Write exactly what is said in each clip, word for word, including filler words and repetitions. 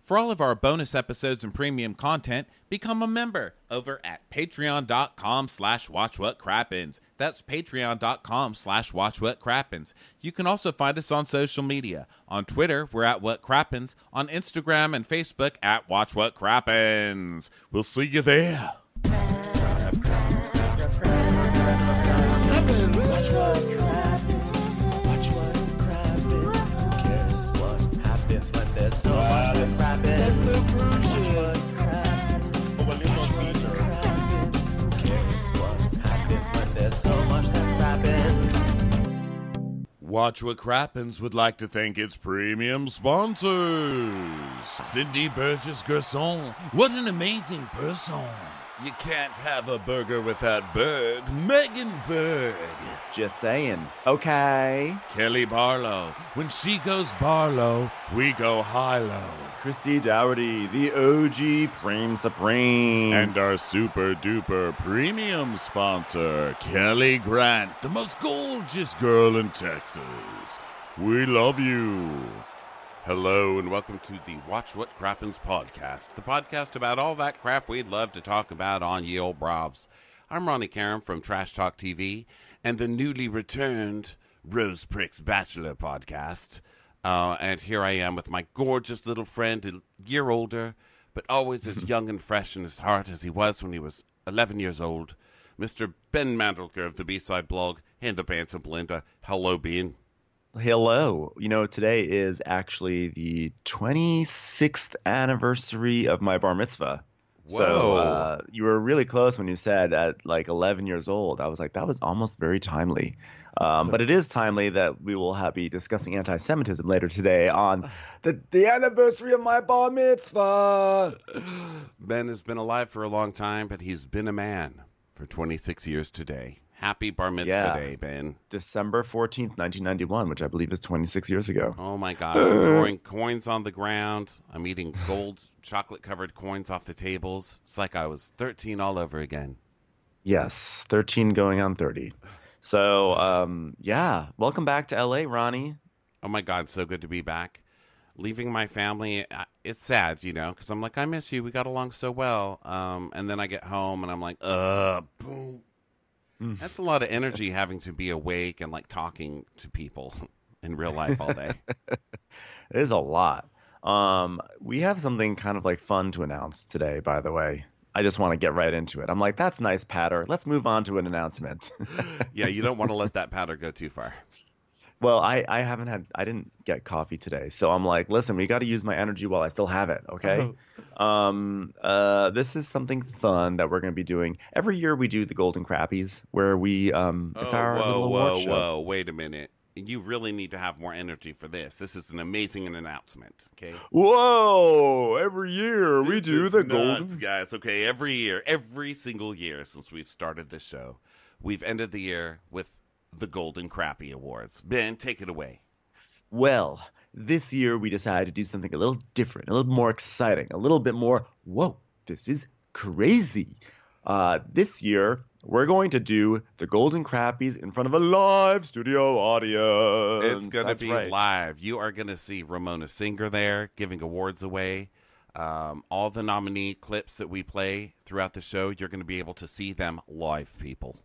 For all of our bonus episodes and premium content, become a member over at patreon.com slash watchwhatcrappens. That's patreon.com slash watchwhatcrappens. You can also find us on social media. On Twitter, we're at whatcrappens. On Instagram and Facebook, at watchwhatcrappens. We'll see you there. Watch What Crappens would like to thank its premium sponsors. Cindy Burgess Gerson, what an amazing person. You can't have a burger without Berg. Megan Berg. Just saying. Okay. Kelly Barlow. When she goes Barlow, we go high-low. Christy Dougherty, the O G Prime Supreme. And our super-duper premium sponsor, Kelly Grant, the most gorgeous girl in Texas. We love you. Hello and welcome to the Watch What Crappens podcast, the podcast about all that crap we'd love to talk about on ye old bravs. I'm Ronnie Karam from Trash Talk T V and the newly returned Rose Pricks Bachelor podcast. Uh, and here I am with my gorgeous little friend, a year older, but always as young and fresh in his heart as he was when he was eleven years old, Mister Ben Mandelker of the B-Side blog and the Pants of Belinda. Hello, Ben. Hello. You know, today is actually the twenty-sixth anniversary of my bar mitzvah. Whoa. So uh, you were really close when you said at like eleven years old. I was like, that was almost very timely. Um, but it is timely that we will have, be discussing anti-Semitism later today on the, the anniversary of my bar mitzvah. Ben has been alive for a long time, but he's been a man for twenty-six years today. Happy Bar Mitzvah yeah. Day, Ben. December fourteenth, nineteen ninety-one, which I believe is twenty-six years ago. Oh, my God. I'm throwing coins on the ground. I'm eating gold chocolate-covered coins off the tables. It's like I was thirteen all over again. Yes, thirteen going on thirty. So, um, yeah, welcome back to L A, Ronnie. Oh, my God, so good to be back. Leaving my family, it's sad, you know, because I'm like, I miss you. We got along so well. Um, and then I get home, and I'm like, uh, boom. That's a lot of energy having to be awake and like talking to people in real life all day. It is a lot. Um, we have something kind of like fun to announce today, by the way. I just want to get right into it. I'm like, that's nice, patter. Let's move on to an announcement. Yeah, you don't want to let that patter go too far. Well, I, I haven't had, I didn't get coffee today. So I'm like, listen, we got to use my energy while I still have it. Okay. um, uh, this is something fun that we're going to be doing. Every year we do the Golden Crappies where we, um, it's oh, our whoa, little whoa, award show. Whoa, wait a minute. You really need to have more energy for this. This is an amazing announcement. Okay. Whoa. Every year we This do is the nuts, Golden. guys. Okay. Every year, every single year since we've started this show, we've ended the year with the Golden Crappie Awards. Ben, take it away. Well, this year we decided to do something a little different, a little more exciting, a little bit more, whoa, this is crazy. Uh, this year, we're going to do the Golden Crappies in front of a live studio audience. It's going to That's be right. live. You are going to see Ramona Singer there giving awards away. Um, all the nominee clips that we play throughout the show, you're going to be able to see them live, people.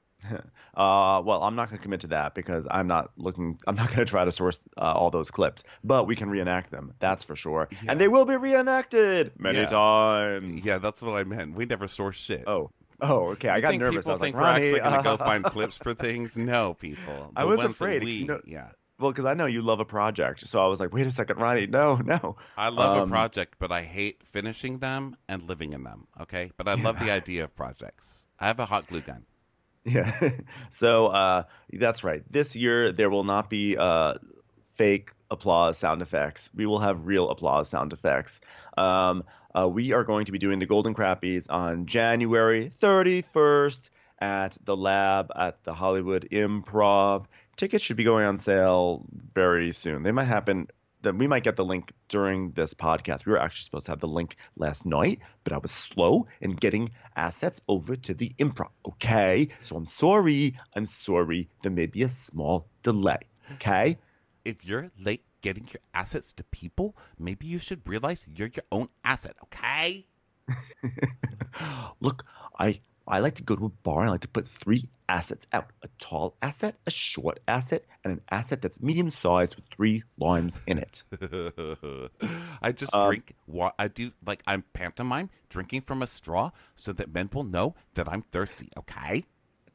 Uh, well, I'm not going to commit to that because I'm not looking. I'm not going to try to source uh, all those clips, but we can reenact them. That's for sure, Yeah. and they will be reenacted many Yeah. times. Yeah, that's what I meant. We never source shit. Oh. Oh, okay. I You got think nervous. People I was think like, we're Ronnie, actually going to go uh, find clips for things? No, people. The I was ones that afraid, We, you know- yeah, Well, because I know you love a project, so I was like, wait a second, Ronnie, no, no. I love Um, a project, but I hate finishing them and living in them. Okay, but I love the idea of projects. I have a hot glue gun. Yeah. So uh, that's right. This year there will not be uh, fake applause sound effects. We will have real applause sound effects. Um, uh, we are going to be doing the Golden Crappies on January thirty-first at the Lab at the Hollywood Improv. Tickets should be going on sale very soon. They might happen. That we might get the link during this podcast. We were actually supposed to have the link last night, but I was slow in getting assets over to the Improv. Okay, so I'm sorry. I'm sorry. There may be a small delay. Okay. If you're late getting your assets to people, maybe you should realize you're your own asset, okay? Look, I I like to go to a bar and I like to put three assets out. A tall asset, a short asset, and an asset that's medium sized with three limes in it. I just Um, drink what I do, like I'm pantomime drinking from a straw so that men will know that I'm thirsty, okay?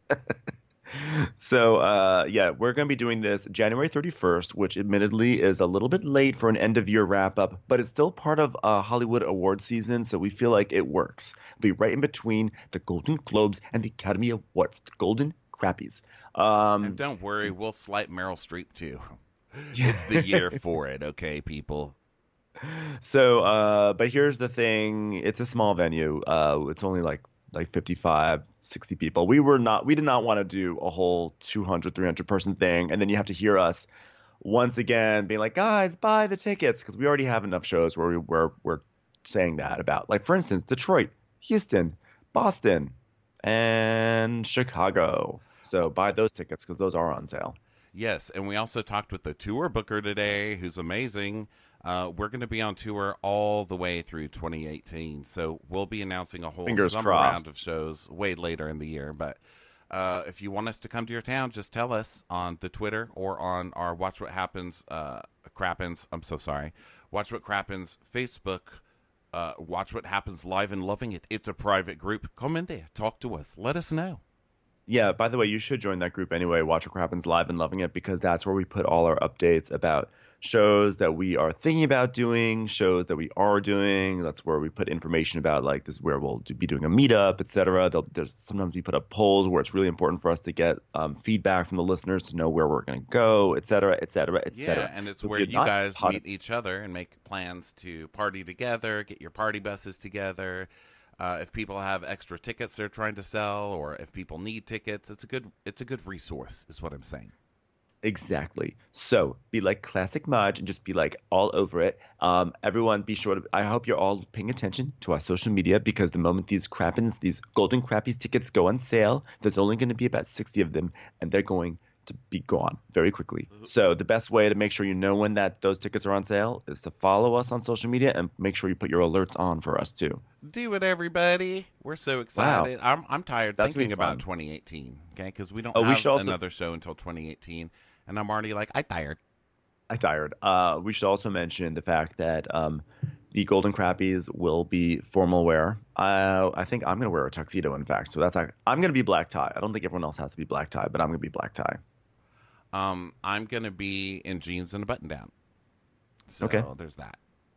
So, uh, yeah, we're going to be doing this January thirty-first, which admittedly is a little bit late for an end of year wrap up, but it's still part of uh, Hollywood award season, so we feel like it works. It'll be right in between the Golden Globes and the Academy Awards, the Golden Crappies. And Um, don't worry, we'll slight Meryl Streep too. It's the year for it, okay, people? so, uh, but here's the thing. It's a small venue. Uh, it's only like like fifty-five, sixty people. We were not, we did not want to do a whole two hundred, three hundred person thing. And then you have to hear us once again being like, guys, buy the tickets. Because we already have enough shows where we, where we're saying that about, like, for instance, Detroit, Houston, Boston, and Chicago. So buy those tickets because those are on sale. Yes, and we also talked with the tour booker today, who's amazing. Uh, we're going to be on tour all the way through twenty eighteen, so we'll be announcing a whole Fingers summer round crossed. of shows way later in the year. But uh, if you want us to come to your town, just tell us on the Twitter or on our Watch What Happens, uh, Crappens. I'm so sorry. Watch What Crappens Facebook. Uh, Watch What Happens Live and Loving It. It's a private group. Come in there, talk to us, let us know. Yeah, by the way, you should join that group anyway, Watch What Happens Live and Loving It, because that's where we put all our updates about shows that we are thinking about doing, shows that we are doing. That's where we put information about, like, this is where we'll do- be doing a meetup, et cetera. There'll- There's sometimes we put up polls where it's really important for us to get um, feedback from the listeners to know where we're going to go, et cetera, et cetera, et Yeah, cetera. and it's So if where you're you not guys part meet of- each other and make plans to party together, get your party buses together. Uh, if people have extra tickets they're trying to sell, or if people need tickets, it's a good it's a good resource, is what I'm saying. Exactly. So be like classic Mudge and just be like all over it. Um, everyone, be sure to. I hope you're all paying attention to our social media because the moment these crappins, these golden crappies tickets go on sale, there's only going to be about sixty of them, and they're going to be gone very quickly. So the best way to make sure you know when that those tickets are on sale is to follow us on social media and make sure you put your alerts on for us too. Do it, everybody. We're so excited. I'm I'm tired That's thinking gonna be about fun. twenty eighteen, okay? Because we don't Oh, we have should also- another show until twenty eighteen, and I'm already like, I'm tired. I tired. Uh, we should also mention the fact that um, the Golden Crappies will be formal wear. Uh, I think I'm going to wear a tuxedo, in fact. So that's like, I'm going to be black tie. I don't think everyone else has to be black tie, but I'm going to be black tie. Um, I'm gonna be in jeans and a button down. So Okay. there's that.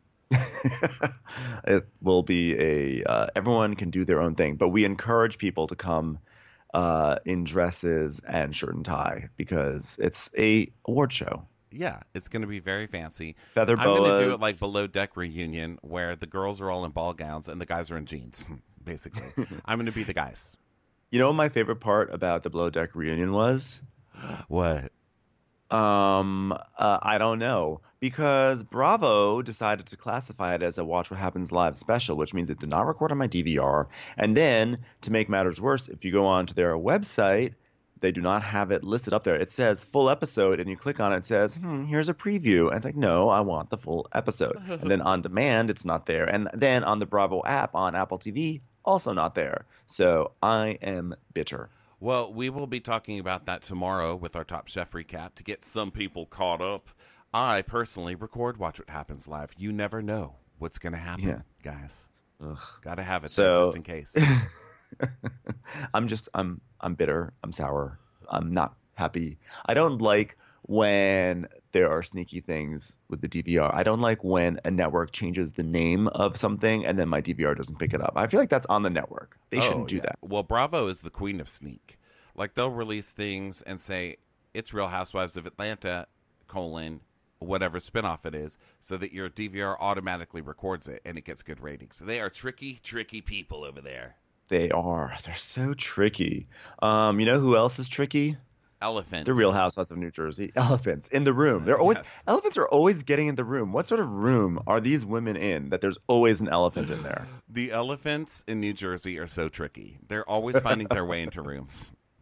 It will be a uh, everyone can do their own thing, but we encourage people to come uh, in dresses and shirt and tie because it's a award show. Yeah, it's gonna be very fancy. Feather I'm gonna do it boas. like Below Deck reunion, where the girls are all in ball gowns and the guys are in jeans. Basically, I'm gonna be the guys. You know what my favorite part about the Below Deck reunion was? What? Um, uh, I don't know because Bravo decided to classify it as a Watch What Happens Live special, which means it did not record on my D V R. And then, to make matters worse, if you go onto their website, they do not have it listed up there. It says full episode, and you click on it, it says, hmm, here's a preview. And it's like, no, I want the full episode. And then on demand, it's not there. And then on the Bravo app on Apple T V, also not there. So I am bitter. Well, we will be talking about that tomorrow with our Top Chef recap to get some people caught up. I personally record Watch What Happens Live. You never know what's going to happen, Yeah. guys. Ugh. Got to have it So- there just in case. I'm just I'm I'm bitter. I'm sour. I'm not happy. I don't like when there are sneaky things with the D V R. I don't like when a network changes the name of something and then my D V R doesn't pick it up. I feel like that's on the network. They Oh, shouldn't do yeah. that. Well, Bravo is the queen of sneak. Like, they'll release things and say, it's Real Housewives of Atlanta, colon, whatever spinoff it is, so that your D V R automatically records it and it gets good ratings. So they are tricky, tricky people over there. They are. They're so tricky. Um, you know who else is tricky? Elephants. The Real Housewives of New Jersey. Elephants in the room. They're always Yes. elephants are always getting in the room. What sort of room are these women in that there's always an elephant in there? The elephants in New Jersey are so tricky. They're always finding their way into rooms.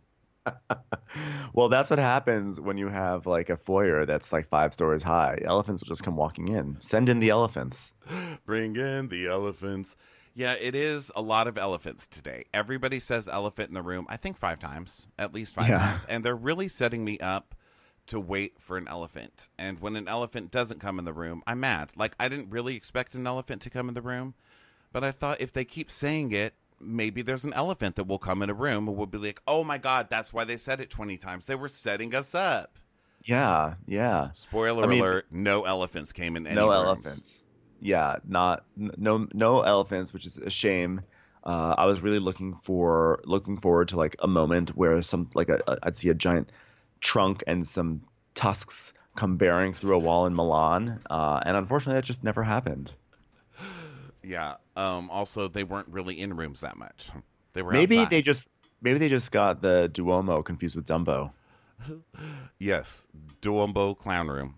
Well, that's what happens when you have like a foyer that's like five stories high. Elephants will just come walking in. Send in the elephants. Bring in the elephants. Yeah, it is a lot of elephants today. Everybody says elephant in the room, I think five times, at least five Yeah. times. And they're really setting me up to wait for an elephant. And when an elephant doesn't come in the room, I'm mad. Like, I didn't really expect an elephant to come in the room, but I thought if they keep saying it, maybe there's an elephant that will come in a room and we'll be like, oh my God, that's why they said it twenty times. They were setting us up. Yeah, yeah. Spoiler I mean, alert, no elephants came in any no rooms. elephants. Yeah, not n- no no elephants, which is a shame. Uh, I was really looking for looking forward to like a moment where some like a, a, I'd see a giant trunk and some tusks come bearing through a wall in Milan, uh, and unfortunately, that just never happened. Yeah. Um, also, they weren't really in rooms that much. They were Maybe outside. they just maybe they just got the Duomo confused with Dumbo. Yes, Dumbo Clown Room.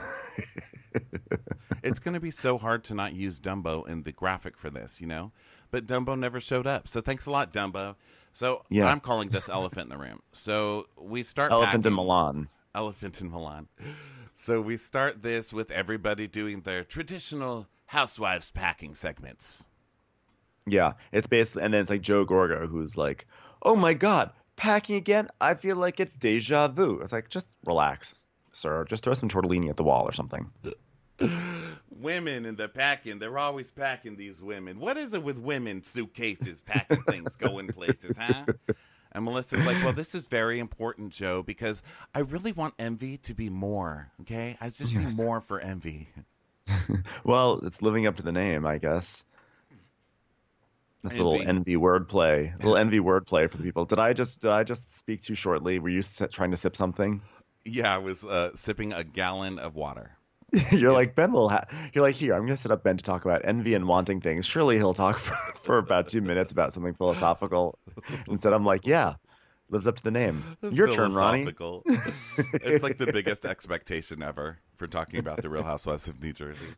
It's going to be so hard to not use Dumbo in the graphic for this, you know? But Dumbo never showed up. So thanks a lot, Dumbo. So Yeah. I'm calling this Elephant in the Room. So we start Elephant in packing- Milan. Elephant in Milan. So we start this with everybody doing their traditional housewives packing segments. Yeah, it's basically, and then it's like Joe Gorga who's like, "Oh my God, packing again? I feel like it's deja vu." It's like, just relax, sir. Just throw some tortellini at the wall or something. Women in the packing, they're always packing these women. What is it with women suitcases, packing things, going places, huh? And Melissa's like, well, this is very important, Joe, because I really want Envy to be more, okay? I just see more for Envy. Well, it's living up to the name, I guess. That's a little Envy. envy wordplay. A little envy wordplay for the people. Did I just did I just speak too shortly? Were you s- trying to sip something? Yeah, I was uh, sipping a gallon of water. You're like, Ben will. Ha- You're like, here. I'm going to set up Ben to talk about envy and wanting things. Surely he'll talk for, for about two minutes about something philosophical. Instead, I'm like, yeah, lives up to the name. Your turn, Ronnie. Philosophical. It's like the biggest expectation ever for talking about the Real Housewives of New Jersey.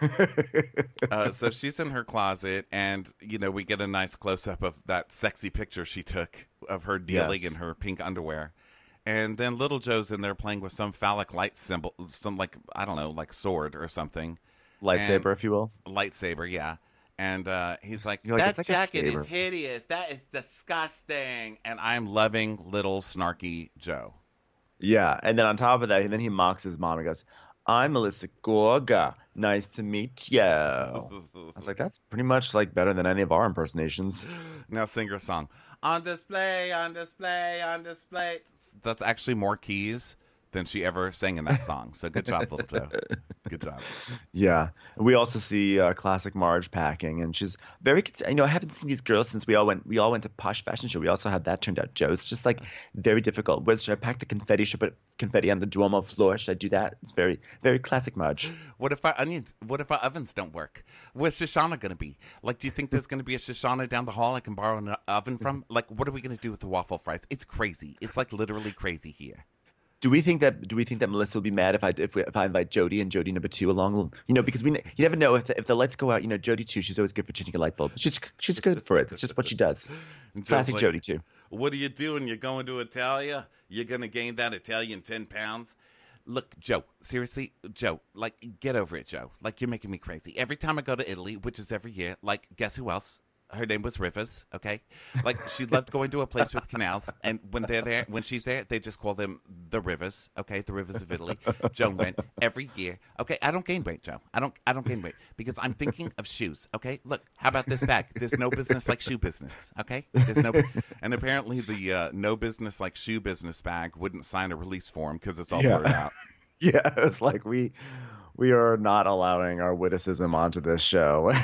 Uh, so she's in her closet, and you know we get a nice close up of that sexy picture she took of her dealing Yes. in her pink underwear, and then Little Joe's in there playing with some phallic light symbol, some like I don't know, like sword or something, Lightsaber, And- if you will. lightsaber, yeah. And uh, he's like, You're like, that "It's like a jacket saber." is hideous. That is disgusting. And I'm loving little snarky Joe. Yeah, and then on top of that, and then he mocks his mom and goes, "I'm Melissa Gorga. Nice to meet you." I was like, that's pretty much like better than any of our impersonations. Now sing her song. On display, on display, on display. That's actually more keys than she ever sang in that song. So good job, little Joe. Good job. Yeah, and we also see uh, classic Marge packing, and she's very. cons- You know, I haven't seen these girls since we all went. We all went to Posh Fashion Show. We also had that turned out, Joe. It's just like very difficult. Where should I pack the confetti? Should I put confetti on the Duomo floor? Should I do that? It's very, very classic Marge. What if our onions, what if our ovens don't work? Where's Shoshana going to be? Like, do you think there's going to be a Shoshana down the hall I can borrow an oven from? Like, what are we going to do with the waffle fries? It's crazy. It's like literally crazy here. Do we think that? Do we think that Melissa will be mad if I if, we, if I invite Jody and Jody number two along? You know, because we ne- you never know if the, if the lights go out. You know, Jody two, she's always good for changing a light bulb. She's she's good for it. It's just what she does. And Joe's Classic like, Jody two. What are you doing? You're going to Italia? You're going to gain that Italian ten pounds? Look, Joe, seriously, Joe, like, get over it, Joe. Like, you're making me crazy. Every time I go to Italy, which is every year, like, guess who else? Her name was Rivers, okay? Like, she loved going to a place with canals, and when they're there, when she's there, they just call them the Rivers, okay? The Rivers of Italy. Joe went every year. Okay, I don't gain weight, Joe. I don't I don't gain weight because I'm thinking of shoes, okay? Look, how about this bag? There's no business like shoe business, okay? There's no, and apparently the uh, no business like shoe business bag wouldn't sign a release form because it's all Yeah. blurred out. Yeah, it's like we we are not allowing our witticism onto this show.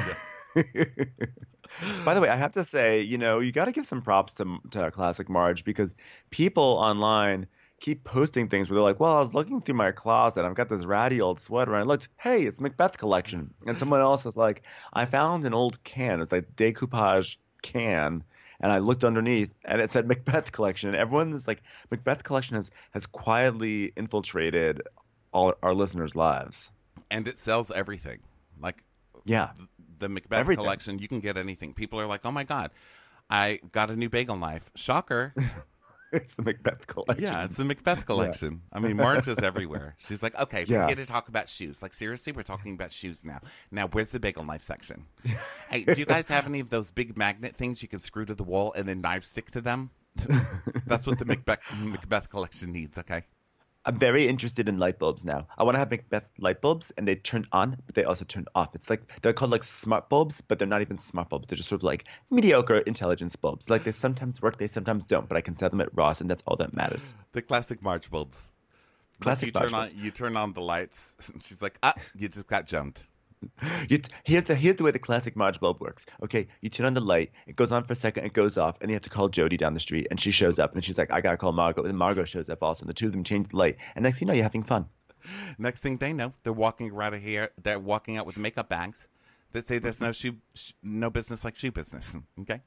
By the way, I have to say, you know, you got to give some props to to Classic Marge because people online keep posting things where they're like, "Well, I was looking through my closet, I've got this ratty old sweater, and I looked, hey, it's Macbeth collection." And someone else is like, "I found an old can, it's like decoupage can." And I looked underneath, and it said Macbeth collection. And everyone is like, Macbeth collection has has quietly infiltrated all our listeners' lives. And it sells everything. Like, Yeah, the Macbeth Everything. collection, you can get anything. People are like, oh my God, I got a new bagel knife. Shocker. It's the Macbeth collection. Yeah, it's the Macbeth collection. Yeah. I mean, Marge is everywhere. She's like, okay, yeah. we're here to talk about shoes. Like, seriously, we're talking about shoes now. Now, where's the bagel knife section? Hey, do you guys have any of those big magnet things you can screw to the wall and then knives stick to them? That's what the Macbeth, Macbeth collection needs, okay? I'm very interested in light bulbs now. I want to have Macbeth light bulbs, and they turn on, but they also turn off. It's like they're called like smart bulbs, but they're not even smart bulbs. They're just sort of like mediocre intelligence bulbs. Like they sometimes work, they sometimes don't. But I can sell them at Ross, and that's all that matters. The classic Marge bulbs. Classic you Marge turn bulbs. On, you turn on the lights. And she's like, ah, you just got jumped. You, here's the here's the way the classic Marge bulb works. Okay, you turn on the light, it goes on for a second, it goes off, and you have to call Jody down the street, and she shows up, and she's like, I gotta call Margot, and Margot shows up also, and the two of them change the light, and next thing you know, you're having fun. Next thing they know, they're walking right here. They're walking out with makeup bags that say there's no shoe, sh- no business like shoe business. Okay.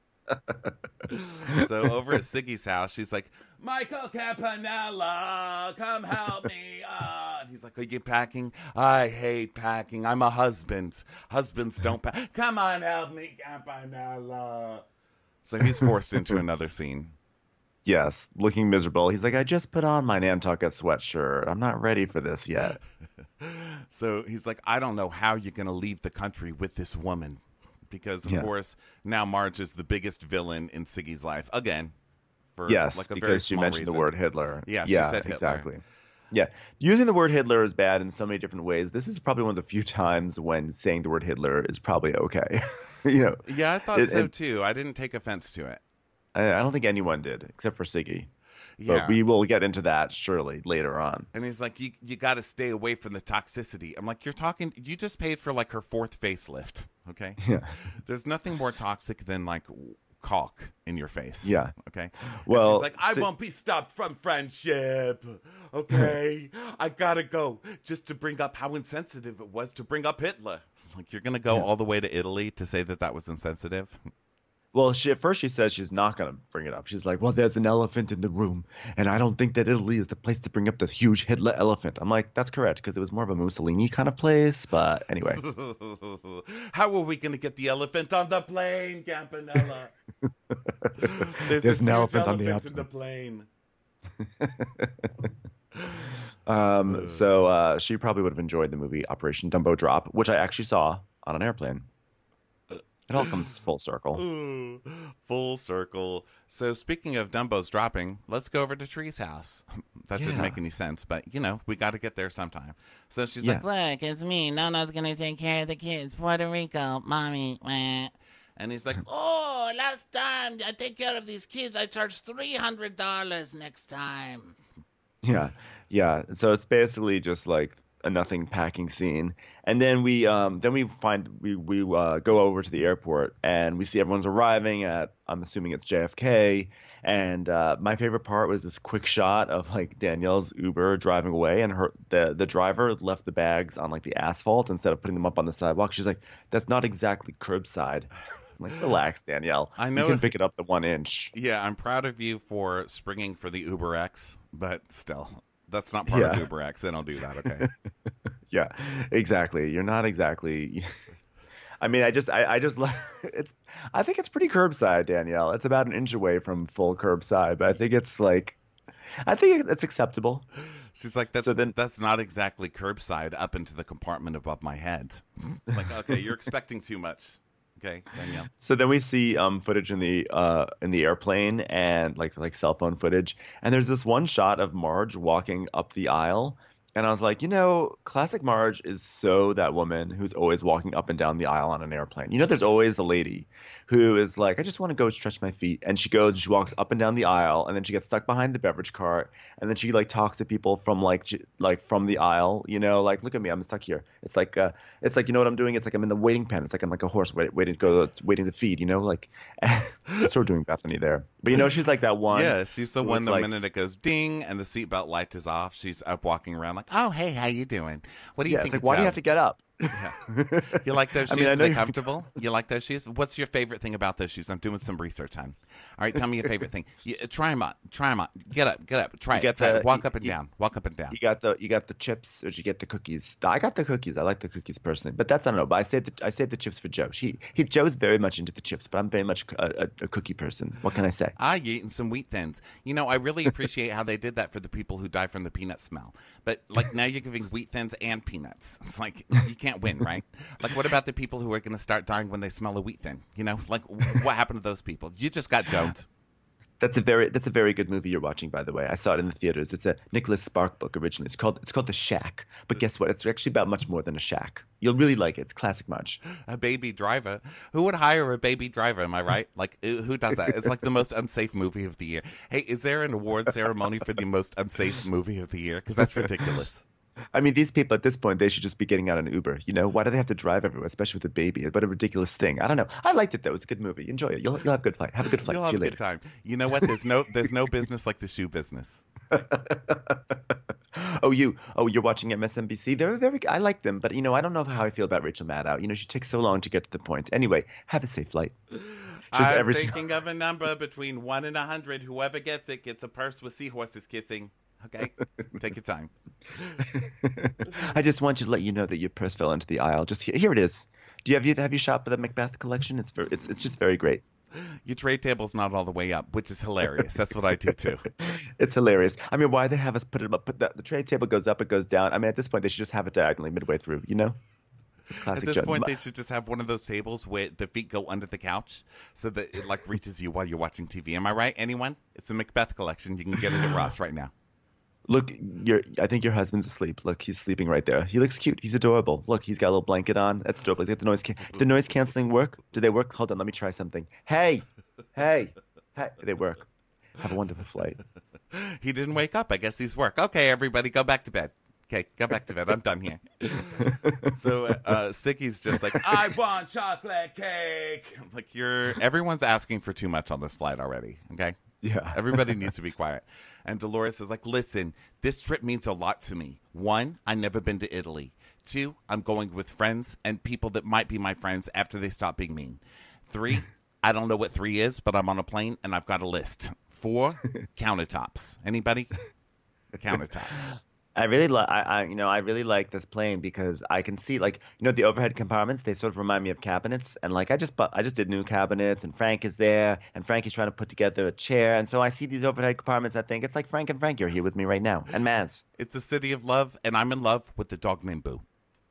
So over at Siggy's house, she's like, Michael Campanella, come help me. Uh, and he's like, are you packing? I hate packing. I'm a husband. Husbands don't pack. Come on, help me, Campanella. So he's forced into another scene. Yes, looking miserable. He's like, I just put on my Nantucket sweatshirt. I'm not ready for this yet. So he's like, I don't know how you're going to leave the country with this woman. Because, of yeah. course, now Marge is the biggest villain in Siggy's life. Again. For yes, like a because very she small mentioned reason. the word Hitler. Yeah, she yeah, said Hitler. Exactly. Yeah, using the word Hitler is bad in so many different ways. This is probably one of the few times when saying the word Hitler is probably okay. you know. Yeah, I thought it, so, it, too. I didn't take offense to it. I, I don't think anyone did, except for Siggy. Yeah. But we will get into that surely later on. And he's like, you you got to stay away from the toxicity. I'm like, you're talking, you just paid for like her fourth facelift, okay? Yeah. There's nothing more toxic than like caulk in your face. Yeah. Okay? Well, and she's like, I si- won't be stopped from friendship, okay? I got to go just to bring up how insensitive it was to bring up Hitler. Like, you're going to go yeah. all the way to Italy to say that that was insensitive? Well, she, at first she says she's not going to bring it up. She's like, well, there's an elephant in the room, and I don't think that Italy is the place to bring up the huge Hitler elephant. I'm like, that's correct, because it was more of a Mussolini kind of place, but anyway. How are we going to get the elephant on the plane, Campanella? There's, there's an elephant, elephant on the, in the plane. um, so uh, she probably would have enjoyed the movie Operation Dumbo Drop, which I actually saw on an airplane. It all comes full circle. Ooh, full circle. So speaking of Dumbo's dropping, let's go over to Tree's house. That yeah. didn't make any sense, but, you know, we got to get there sometime. So she's yeah. like, look, it's me. Nono's going to take care of the kids. Puerto Rico, mommy. Meh. And he's like, oh, last time I take care of these kids, I charge three hundred dollars next time. Yeah, yeah. So it's basically just like a nothing packing scene, and then we um then we find we we uh, go over to the airport, and we see everyone's arriving at, I'm assuming it's J F K, and uh, my favorite part was this quick shot of like Danielle's Uber driving away, and her the the driver left the bags on like the asphalt instead of putting them up on the sidewalk. She's like, that's not exactly curbside. I'm like, relax, Danielle. I know you can pick it up to one inch. Yeah, I'm proud of you for springing for the Uber X, but still. That's not part yeah. of Uber X. They don't do that, okay? Yeah, exactly. You're not exactly. I mean, I just, I, I just, it's, I think it's pretty curbside, Danielle. It's about an inch away from full curbside, but I think it's like, I think it's acceptable. She's like, that's, so then, that's not exactly curbside up into the compartment above my head. Like, okay, you're expecting too much. Okay, Danielle. So then we see um, footage in the uh, in the airplane and like like cell phone footage, and there's this one shot of Marge walking up the aisle, and I was like, you know, classic Marge is so that woman who's always walking up and down the aisle on an airplane. You know, there's always a lady who is like, I just want to go stretch my feet, and she goes and she walks up and down the aisle, and then she gets stuck behind the beverage cart, and then she like talks to people from like j- like from the aisle, you know, like, look at me, I'm stuck here. It's like uh, it's like, you know what I'm doing? It's like I'm in the waiting pen. It's like I'm like a horse wait, waiting to go, waiting to feed, you know, like sort of doing Bethany there. But you know, she's like that one. Yeah, she's the one. The like, minute it goes ding and the seatbelt light is off, she's up walking around like, oh hey, how you doing? What do you yeah, think? It's like, why do you have to get up? Yeah. You like those I shoes? mean, I Are know they you're- comfortable? You like those shoes? What's your favorite thing about those shoes? I'm doing some research on. All right, tell me your favorite thing. You, uh, try them on. Try them on. Get up. Get up. Try You it. get Try it. the- Walk you- up and you- down. Walk up and down. You got the you got the chips, or did you get the cookies? I got the cookies. I like the cookies personally, but that's I don't know. But I saved the, I saved the chips for Joe. She he Joe's very much into the chips, but I'm very much a, a, a cookie person. What can I say? I eating some wheat thins. You know, I really appreciate how they did that for the people who die from the peanut smell. But like now you're giving wheat thins and peanuts. It's like you can't win, right? Like what about the people who are going to start dying when they smell a wheat thin? You know, like what happened to those people? You just got jumped. That's a very that's a very good movie you're watching, by the way. I saw it in the theaters. It's a Nicholas Spark book originally. It's called it's called The Shack. But guess what? It's actually about much more than a shack. You'll really like it. It's classic Marge. A baby driver. Who would hire a baby driver? Am I right? Like, who who does that? It's like the most unsafe movie of the year. Hey, is there an award ceremony for the most unsafe movie of the year? Because that's ridiculous. I mean, these people at this point, they should just be getting out an Uber. You know, why do they have to drive everywhere, especially with a baby? What a ridiculous thing. I don't know. I liked it though. It was a good movie. Enjoy it. You'll you'll have a good flight. Have a good flight. You'll See have you a later. good time. You know what? There's no there's no business like the shoe business. Oh, you. Oh, you're watching M S N B C. They're very. I like them, but you know, I don't know how I feel about Rachel Maddow. You know, she takes so long to get to the point. Anyway, have a safe flight. Just I'm every thinking of a number between one and a hundred. Whoever gets it gets a purse with seahorses kissing. Okay, take your time. I just want you to let you know that your purse fell into the aisle. Just here, here it is. Do you have you have you shopped for the Macbeth collection? It's very, it's it's just very great. Your trade table's not all the way up, which is hilarious. That's what I do too. It's hilarious. I mean, why they have us put it up? Put the, the trade table goes up, it goes down. I mean, at this point, they should just have it diagonally midway through. You know, it's classic. At this Joe. point, they should just have one of those tables where the feet go under the couch so that it like reaches you while you're watching T V. Am I right? Anyone? It's the Macbeth collection. You can get it at Ross right now. Look, your I think your husband's asleep. Look, he's sleeping right there. He looks cute. He's adorable. Look, he's got a little blanket on. That's adorable. He's got the noise. Can- the noise canceling work? Do they work? Hold on, let me try something. Hey, hey, hey. They work. Have a wonderful flight. He didn't wake up. I guess he's work. Okay, everybody, go back to bed. Okay, go back to bed. I'm done here. So uh, Sicky's just like, I want chocolate cake. I'm like, you're. Everyone's asking for too much on this flight already. Okay. Yeah. Everybody needs to be quiet. And Dolores is like, listen, this trip means a lot to me. One, I've never been to Italy. Two, I'm going with friends and people that might be my friends after they stop being mean. Three, I don't know what three is, but I'm on a plane and I've got a list. Four, countertops. Anybody? Countertops. I really like, I, I, you know, I really like this plane because I can see, like, you know, the overhead compartments. They sort of remind me of cabinets, and like, I just, bu- I just did new cabinets, and Frank is there, and Frankie's trying to put together a chair, and so I see these overhead compartments. I think it's like Frank and Frankie are here with me right now, and Maz. It's a city of love, and I'm in love with the dog named Boo.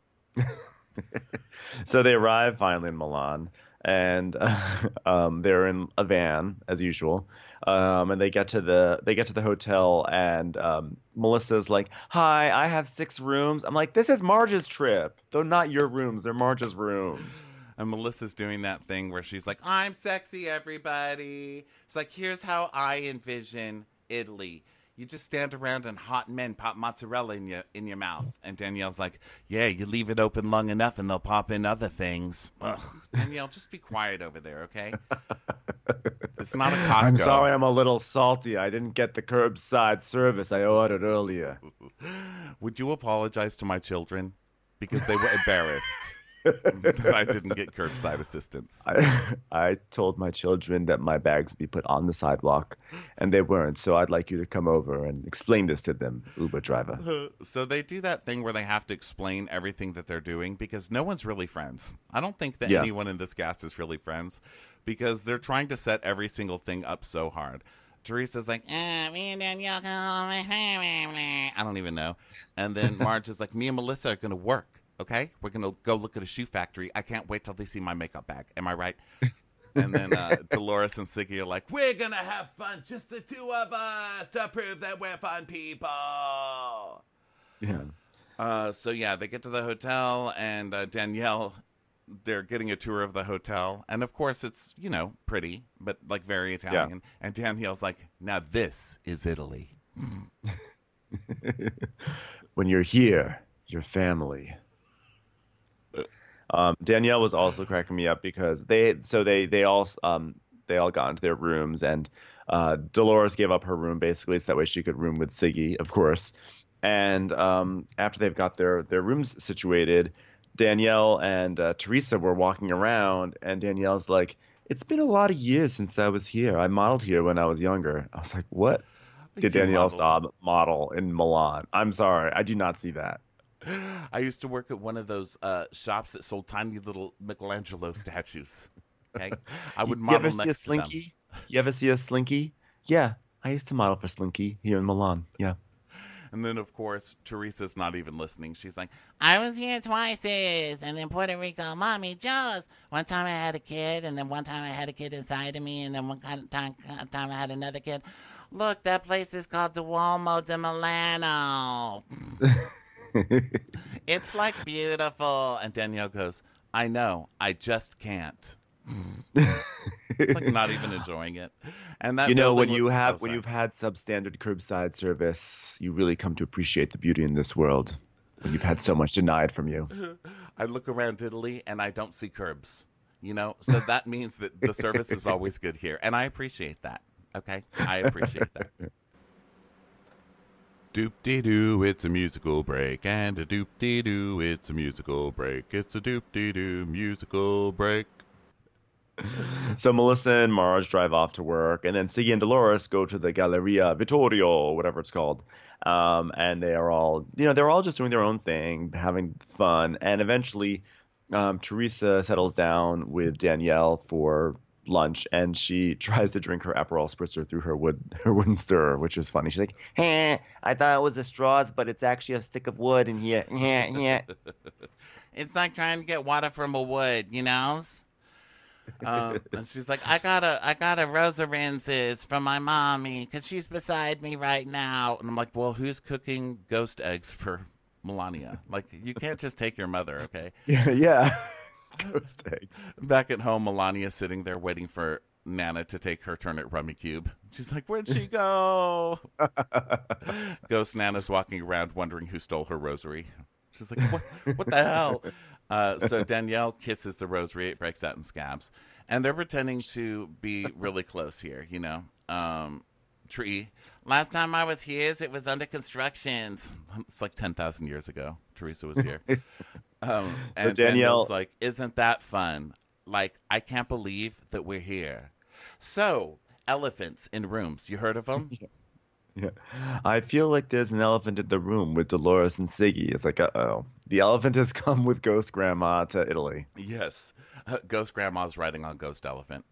So they arrive finally in Milan, and uh, um, they're in a van as usual. Um, and they get to the they get to the hotel, and um, Melissa's like, "Hi, I have six rooms." I'm like, "This is Marge's trip. They're not your rooms. They're Marge's rooms." And Melissa's doing that thing where she's like, I'm sexy, everybody. It's like, here's how I envision Italy. You just stand around and hot men pop mozzarella in your in your mouth. And Danielle's like, yeah, you leave it open long enough and they'll pop in other things. Ugh. Danielle, just be quiet over there, okay? It's not a Costco. I'm sorry, I'm a little salty. I didn't get the curbside service I ordered earlier. Would you apologize to my children? Because they were embarrassed that I didn't get curbside assistance. I, I told my children that my bags would be put on the sidewalk, and they weren't. So I'd like you to come over and explain this to them, Uber driver. So they do that thing where they have to explain everything that they're doing because no one's really friends. I don't think that Yeah. anyone in this cast is really friends because they're trying to set every single thing up so hard. Teresa's like, eh, me and Danielle, I don't even know. And then Marge is like, me and Melissa are going to work. Okay, we're going to go look at a shoe factory. I can't wait till they see my makeup bag. Am I right? And then uh, Dolores and Siggy are like, we're going to have fun, just the two of us, to prove that we're fun people. Yeah. Uh, so, yeah, they get to the hotel, and uh, Danielle, they're getting a tour of the hotel. And, of course, it's, you know, pretty, but, like, very Italian. Yeah. And Danielle's like, now this is Italy. When you're here, you're family. Um, Danielle was also cracking me up because they so they they all um they all got into their rooms, and uh, Dolores gave up her room basically so that way she could room with Siggy, of course. And um, after they've got their their rooms situated, Danielle and uh, Teresa were walking around, and Danielle's like, "It's been a lot of years since I was here. I modeled here when I was younger." I was like, "What did You Danielle modeled. Staub model in Milan?" I'm sorry, I do not see that. I used to work at one of those uh, shops that sold tiny little Michelangelo statues. Okay, I You, would you ever model see a next to them. Slinky? You ever see a Slinky? Yeah, I used to model for Slinky here in Milan. Yeah. And then, of course, Teresa's not even listening. She's like, I was here twice, and then Puerto Rico, mommy, Jaws. One time I had a kid, and then one time I had a kid inside of me, and then one time, time, time I had another kid. Look, that place is called Duomo de Milano. It's like beautiful. And Danielle goes, I know, I just can't. It's like not even enjoying it. And You that know, when building look. you Oh, have when sorry. you've had substandard curbside service, you really come to appreciate the beauty in this world. When you've had so much denied from you. I look around Italy and I don't see curbs. You know, so that means that the service is always good here, and I appreciate that. Okay, I appreciate that. Doop dee doo, it's a musical break, and a doop dee doo, it's a musical break. It's a doop dee doo musical break. So Melissa and Marge drive off to work, and then Siggy and Dolores go to the Galleria Vittorio, whatever it's called. Um, and they are all, you know, they're all just doing their own thing, having fun. And eventually, um, Teresa settles down with Danielle for lunch, and she tries to drink her Aperol spritzer through her wood her wooden stirrer, which is funny. She's like, "Heh, I thought it was the straws, but it's actually a stick of wood in here." Heh, heh. It's like trying to get water from a wood, you know. Um, and she's like, I got a, I got a Rosarensis from my mommy because she's beside me right now. And I'm like, well, who's cooking ghost eggs for Melania? Like, you can't just take your mother, okay? Yeah, yeah. Ghost eggs. Back at home, Melania's sitting there waiting for Nana to take her turn at Rummy Cube. She's like, where'd she go? Ghost Nana's walking around wondering who stole her rosary. She's like, what, what the hell? Uh, so Danielle kisses the rosary. It breaks out in scabs. And they're pretending to be really close here, you know. Um, Tree. Last time I was here, it was under construction. It's like ten thousand years ago. Teresa was here. Um, So and Danielle, Danielle's like, isn't that fun? Like, I can't believe that we're here. So, elephants in rooms. You heard of them? yeah, I feel like there's an elephant in the room with Dolores and Siggy. It's like, uh-oh, the elephant has come with Ghost Grandma to Italy. Yes. Uh, Ghost Grandma's riding on Ghost Elephant.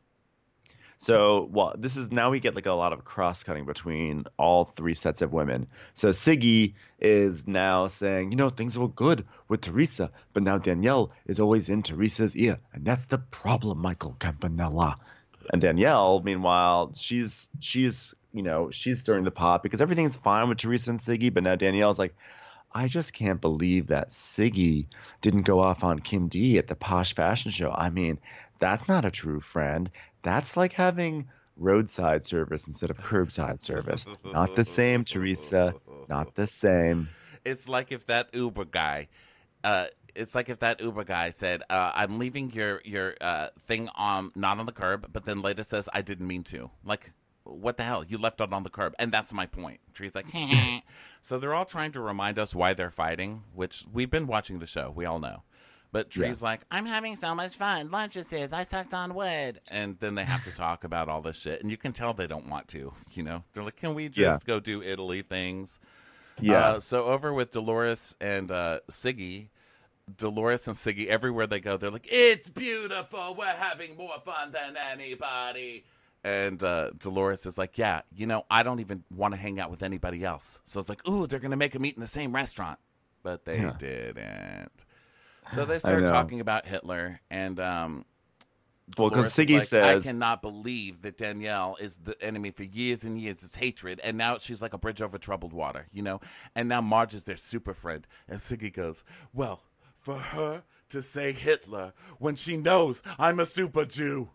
So, well, this is now we get like a lot of cross cutting between all three sets of women. So Siggy is now saying, you know, things were good with Teresa, but now Danielle is always in Teresa's ear, and that's the problem, Michael Campanella. And Danielle, meanwhile, she's she's you know she's stirring the pot because everything's fine with Teresa and Siggy, but now Danielle's like, I just can't believe that Siggy didn't go off on Kim D at the Posh Fashion Show. I mean, that's not a true friend. That's like having roadside service instead of curbside service. Not the same, Teresa. Not the same. It's like if that Uber guy, uh, it's like if that Uber guy said, uh, "I'm leaving your your uh, thing on not on the curb," but then later says, "I didn't mean to." Like, what the hell? You left it on the curb, and that's my point. Tree's like, so they're all trying to remind us why they're fighting, which we've been watching the show. We all know. But Tree's like, I'm having so much fun. Lunch is his. I sucked on wood. And then they have to talk about all this shit. And you can tell they don't want to, you know? They're like, can we just Yeah. go do Italy things? Yeah. Uh, so over with Dolores and uh, Siggy, Dolores and Siggy, everywhere they go, they're like, it's beautiful. We're having more fun than anybody. And uh, Dolores is like, yeah, you know, I don't even want to hang out with anybody else. So it's like, ooh, they're going to make them eat in the same restaurant. But they Yeah. didn't. So they I start know. talking about Hitler, and um, Well, 'cause Dolores is Siggy like, says- I cannot believe that Danielle is the enemy for years and years. It's hatred, and now she's like a bridge over troubled water, you know? And now Marge is their super friend. And Siggy goes, well, for her to say Hitler when she knows I'm a super Jew.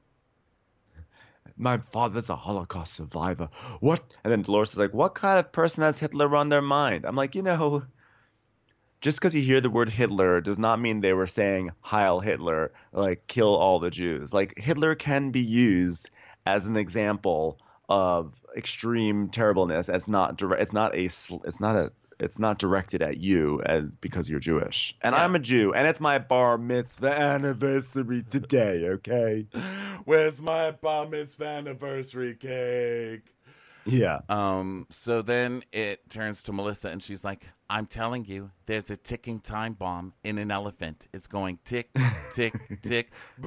My father's a Holocaust survivor. What? And then Dolores is like, what kind of person has Hitler on their mind? I'm like, you know, just because you hear the word Hitler does not mean they were saying Heil Hitler, like kill all the Jews. Like Hitler can be used as an example of extreme terribleness. It's not direct. It's not a. sl- It's not a. It's not directed at you as because you're Jewish. And Yeah. I'm a Jew, and it's my bar mitzvah anniversary today, okay? Where's my bar mitzvah anniversary cake? Yeah. Um, so then it turns to Melissa and she's like, I'm telling you, there's a ticking time bomb in an elephant. It's going tick, tick, tick,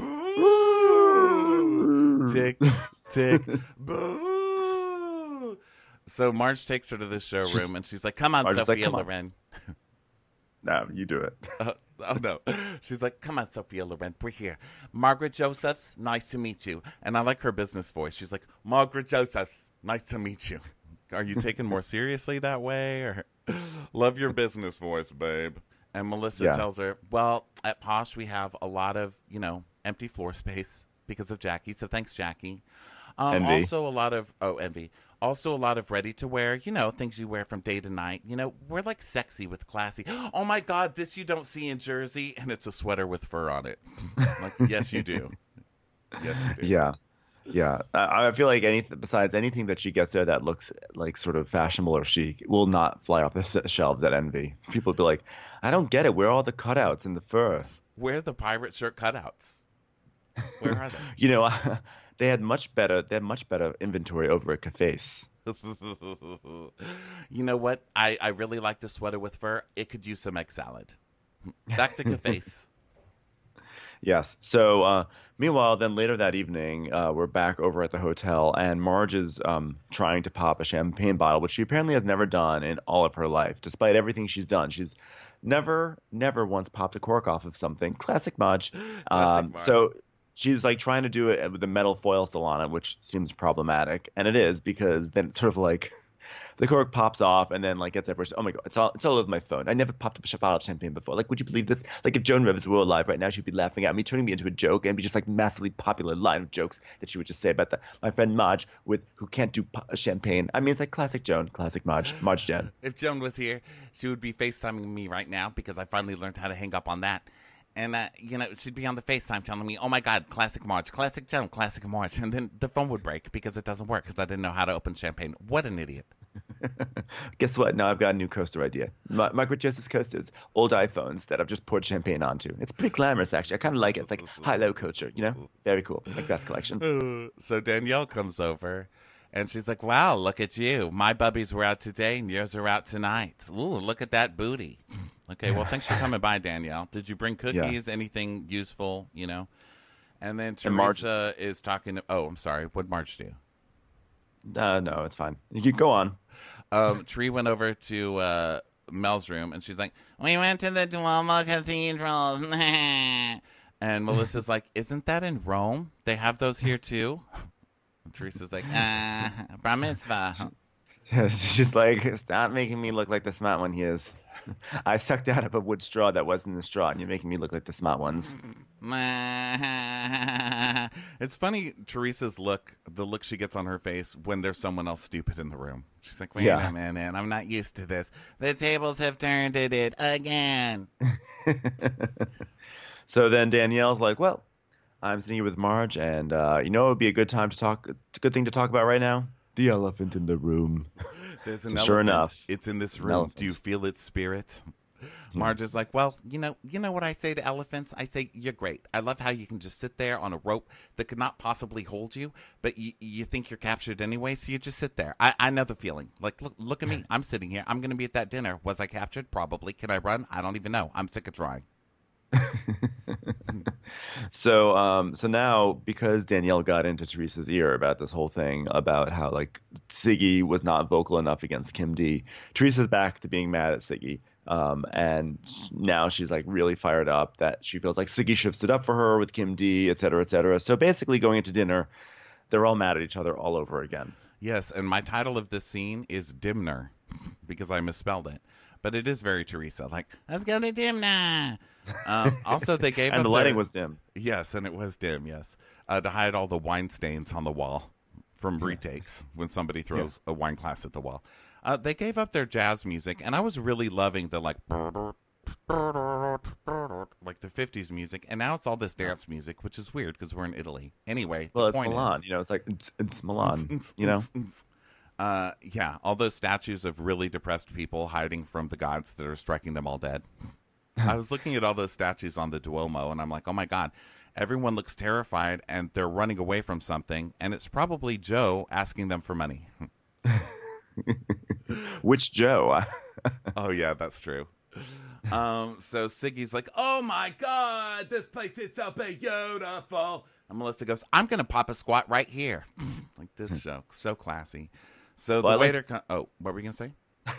boo, tick, tick, boo. So Marge takes her to the showroom and she's like, come on, Marge's like, Sophia "Come on." Loren. No, you do it. Uh, oh no. She's like, come on, Sophia Loren, we're here. Margaret Josephs, nice to meet you. And I like her business voice. She's like, Margaret Josephs, nice to meet you. Are you taken more seriously that way? Or love your business voice, babe. And Melissa Yeah. tells her, well, at Posh we have a lot of, you know, empty floor space because of Jackie. So thanks, Jackie. Um, Envy. Also a lot of, oh, envy. Also a lot of ready to wear, you know, things you wear from day to night. You know, we're like sexy with classy. Oh my God, this you don't see in Jersey. And it's a sweater with fur on it. Like, yes, you do. Yes, you do. Yeah. Yeah. I, I feel like anything besides anything that she gets there that looks like sort of fashionable or chic will not fly off the s- shelves at Envy. People will be like, I don't get it. Where are all the cutouts and the fur? Where are the pirate shirt cutouts? Where are they? You know, they had much better. They had much better inventory over at Cafes. You know what? I, I really like the sweater with fur. It could use some egg salad. Back to Cafes. Yes. So, uh, meanwhile, then later that evening, uh, we're back over at the hotel, and Marge is um, trying to pop a champagne bottle, which she apparently has never done in all of her life, despite everything she's done. She's never, never once popped a cork off of something. Classic Marge. Um, Marge. so she's like trying to do it with the metal foil still on it, which seems problematic, and it is because then it's sort of like the cork pops off and then like gets everywhere. Oh my God, it's all it's all over my phone. I never popped up a bottle of champagne before. Like, would you believe this? Like, if Joan Rivers were alive right now, she'd be laughing at me, turning me into a joke, and be just like massively popular line of jokes that she would just say about that. My friend Marge, with who can't do po- champagne. I mean, it's like classic Joan, classic Marge, Marge Jen. If Joan was here, she would be FaceTiming me right now because I finally learned how to hang up on that. And, uh, you know, she'd be on the FaceTime telling me, oh, my God, classic Marge, classic Joan, classic Marge. And then the phone would break because it doesn't work because I didn't know how to open champagne. What an idiot. Guess what? Now I've got a new coaster idea. My, Margaret Joseph's coasters, old iPhones that I've just poured champagne onto. It's pretty glamorous, actually. I kind of like it. It's like high-low culture, you know? Very cool. Like that collection. So Danielle comes over and she's like, wow, look at you. My bubbies were out today and yours are out tonight. Ooh, look at that booty. Okay, well, thanks for coming by, Danielle. Did you bring cookies, anything useful, you know? And then And Marge- Teresa is talking to, oh, I'm sorry. What'd Marge do? Uh, no, it's fine. You can go on. Um, Tree went over to uh, Mel's room and she's like, we went to the Duomo Cathedral. And Melissa's like, isn't that in Rome? They have those here too? And Teresa's like, ah, bar mitzvah. She's like, stop making me look like the smart one he is. I sucked out of a wood straw that wasn't a straw, and you're making me look like the smart ones. It's funny, Teresa's look, the look she gets on her face when there's someone else stupid in the room. She's like, wait Yeah. a minute, I'm not used to this. The tables have turned at it again. So then Danielle's like, well, I'm sitting here with Marge, and uh, you know it would be a good time to talk, it's a good thing to talk about right now? The elephant in the room. There's an So elephant. sure enough, It's in this it's an room. elephant. Do you feel its spirit? Marge is like, well, you know, you know what I say to elephants? I say, you're great. I love how you can just sit there on a rope that could not possibly hold you, but you, you think you're captured anyway, so you just sit there. I, I know the feeling. Like, look, look at me. I'm sitting here. I'm going to be at that dinner. Was I captured? Probably. Can I run? I don't even know. I'm sick of trying. So, um, so now because Danielle got into Teresa's ear about this whole thing about how like Siggy was not vocal enough against Kim D, Teresa's back to being mad at Siggy. Um, and now she's like really fired up that she feels like Siggy should have stood up for her with Kim D, et cetera, et cetera. So basically going into dinner, they're all mad at each other all over again. Yes, and my title of this scene is Dimner because I misspelled it. But it is very Teresa. Like, let's go to Dimner. Um, also, they gave And up the lighting their- was dim. Yes, and it was dim, yes. Uh, to hide all the wine stains on the wall from retakes when somebody throws a wine glass at the wall. Uh, they gave up their jazz music, and I was really loving the, like, like the fifties music, and now it's all this dance music, which is weird because we're in Italy. Anyway, Well, the it's point Milan. is, You know, it's like, it's, it's Milan, you know? Uh, yeah, all those statues of really depressed people hiding from the gods that are striking them all dead. I was looking at all those statues on the Duomo, and I'm like, oh my God, everyone looks terrified, and they're running away from something, and it's probably Joe asking them for money. Which Joe? Oh, yeah, that's true. Um, so Siggy's like, oh my God, this place is so beautiful. And Melissa goes, I'm going to pop a squat right here. Like this show, so classy. So Well, the I waiter, like- co- oh, what were you going to say?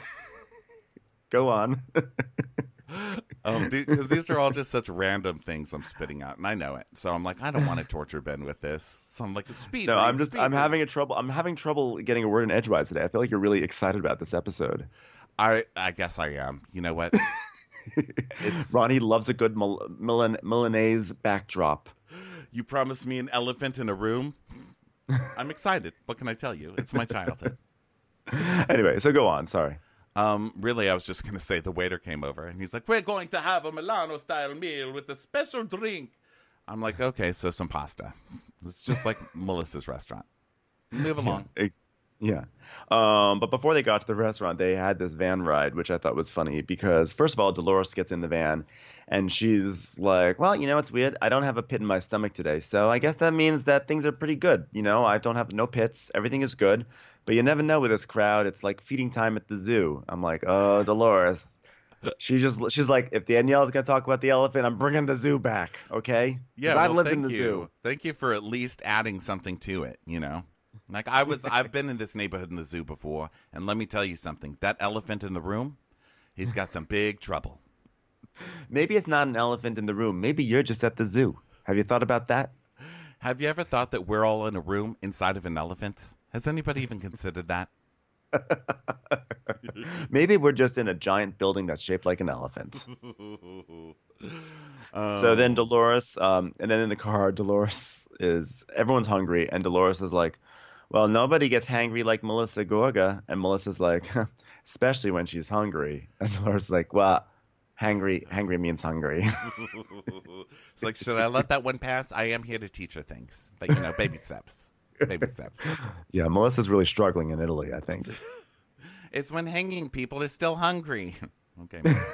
Go on. Um, because these are all just such random things I'm spitting out, and I know it. So I'm like, I don't want to torture Ben with this. So I'm like, speed. No, read, I'm just speed I'm read. having a trouble. I'm having trouble getting a word in edgewise today. I feel like you're really excited about this episode. I I guess I am. You know what? It's, Ronnie loves a good Mil- Milan- Milanese backdrop. you promised me an elephant in a room. I'm excited. What can I tell you? It's my childhood. Anyway, so go on. Sorry. Um, really, I was just gonna say the waiter came over and he's like, "We're going to have a Milano style meal with a special drink." I'm like, "Okay, so some pasta." It's just like Melissa's restaurant. Move along. Ex- Yeah. Um, but before they got to the restaurant, they had this van ride, which I thought was funny because, first of all, Dolores gets in the van and she's like, well, you know, it's weird. I don't have a pit in my stomach today. So I guess that means that things are pretty good. You know, I don't have no pits. Everything is good. But you never know with this crowd. It's like feeding time at the zoo. I'm like, oh, Dolores. She just, she's like, if Danielle's going to talk about the elephant, I'm bringing the zoo back. Okay. 'Cause Yeah, I've well, lived thank in the you. zoo. Thank you for at least adding something to it. You know, like I was, I've been in this neighborhood in the zoo before, and let me tell you something. That elephant in the room, he's got some big trouble. Maybe it's not an elephant in the room. Maybe you're just at the zoo. Have you thought about that? Have you ever thought that we're all in a room inside of an elephant? Has anybody even considered that? Maybe we're just in a giant building that's shaped like an elephant. So then Dolores, um, and then in the car, Dolores is, everyone's hungry, and Dolores is like, well, nobody gets hangry like Melissa Gorga. And Melissa's like, especially when she's hungry. And Dolores is like, well, hangry, hangry means hungry. It's like, should I let that one pass? I am here to teach her things. But, you know, baby steps. Baby steps. Yeah, Melissa's really struggling in Italy, I think. It's when hanging people are still hungry. Okay. Melissa.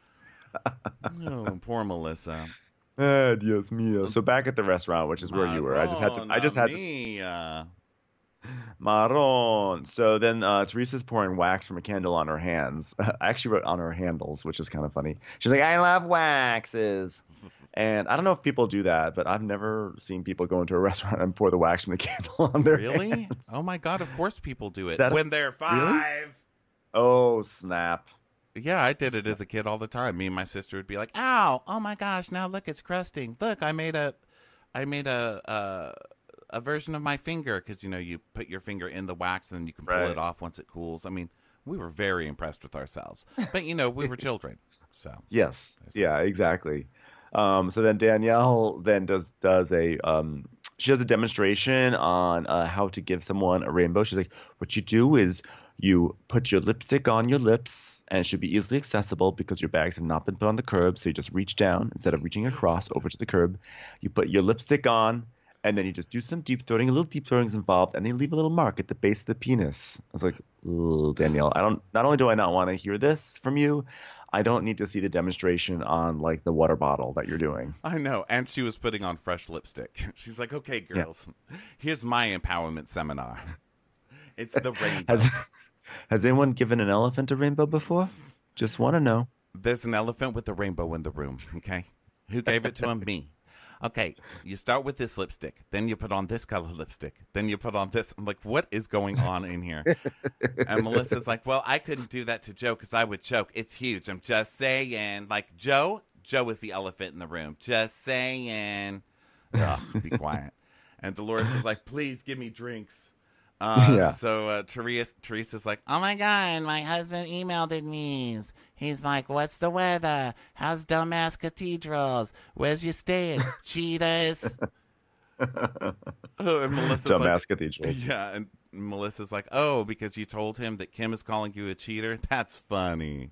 Oh, poor Melissa. Ah, Dios mío. So back at the restaurant, which is where you were, I just had to, I just had to, to. Marron. So then uh, Teresa's pouring wax from a candle on her hands. I actually wrote on her handles, which is kind of funny. She's like, I love waxes. And I don't know if people do that, but I've never seen people go into a restaurant and pour the wax from the candle on their Really? hands. Oh my God! Of course, people do it that a- when they're five. Oh, snap. Yeah, I did it as a kid all the time. Me and my sister would be like, "Ow! Oh my gosh! Now look, it's crusting. Look, I made a, I made a a, a version of my finger because you know you put your finger in the wax and then you can pull Right. it off once it cools. I mean, we were very impressed with ourselves, but you know we were children, so Yes. Yeah, exactly. Um, so then Danielle then does does a um, she does a demonstration on uh, how to give someone a rainbow. She's like, what you do is you put your lipstick on your lips, and it should be easily accessible because your bags have not been put on the curb. So you just reach down instead of reaching across over to the curb. You put your lipstick on, and then you just do some deep throating. A little deep throating is involved, and then you leave a little mark at the base of the penis. I was like, "Ugh, Danielle, I don't. Not only do I not want to hear this from you, I don't need to see the demonstration on like the water bottle that you're doing." I know. And she was putting on fresh lipstick. She's like, "Okay, girls, here's my empowerment seminar. It's the rainbow." Has Has anyone given an elephant a rainbow before? Just want to know. There's an elephant with a rainbow in the room, okay? Who gave it to him? Me. Okay, you start with this lipstick. Then you put on this color lipstick. Then you put on this. I'm like, what is going on in here? And Melissa's like, well, I couldn't do that to Joe because I would choke. It's huge. I'm just saying. Like, Joe? Joe is the elephant in the room. Just saying. Ugh, be quiet. And Dolores is like, please give me drinks. Uh, Yeah. So uh, Teresa, Teresa's like, oh my God, my husband emailed me. He's like, what's the weather? How's dumbass cathedrals? Where's you staying? Cheetahs? Oh, and Melissa's Dumbass like, cathedrals. yeah, and Melissa's like, oh, because you told him that Kim is calling you a cheater? That's funny.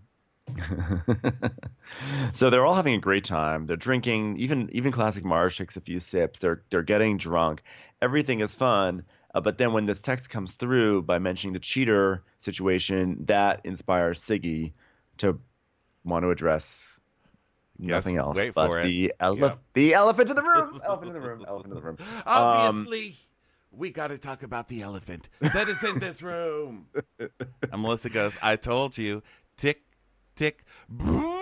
So they're all having a great time. They're drinking. Even even Classic Mars takes a few sips. They're they're getting drunk. Everything is fun. Uh, but then when this text comes through by mentioning the cheater situation, that inspires Siggy to want to address nothing Yes, else wait but for it. the ele- Yep. the elephant in the room. Elephant in the room. Elephant in the room. Um, Obviously, we got to talk about the elephant that is in this room. And Melissa goes, I told you. Tick, tick, boom.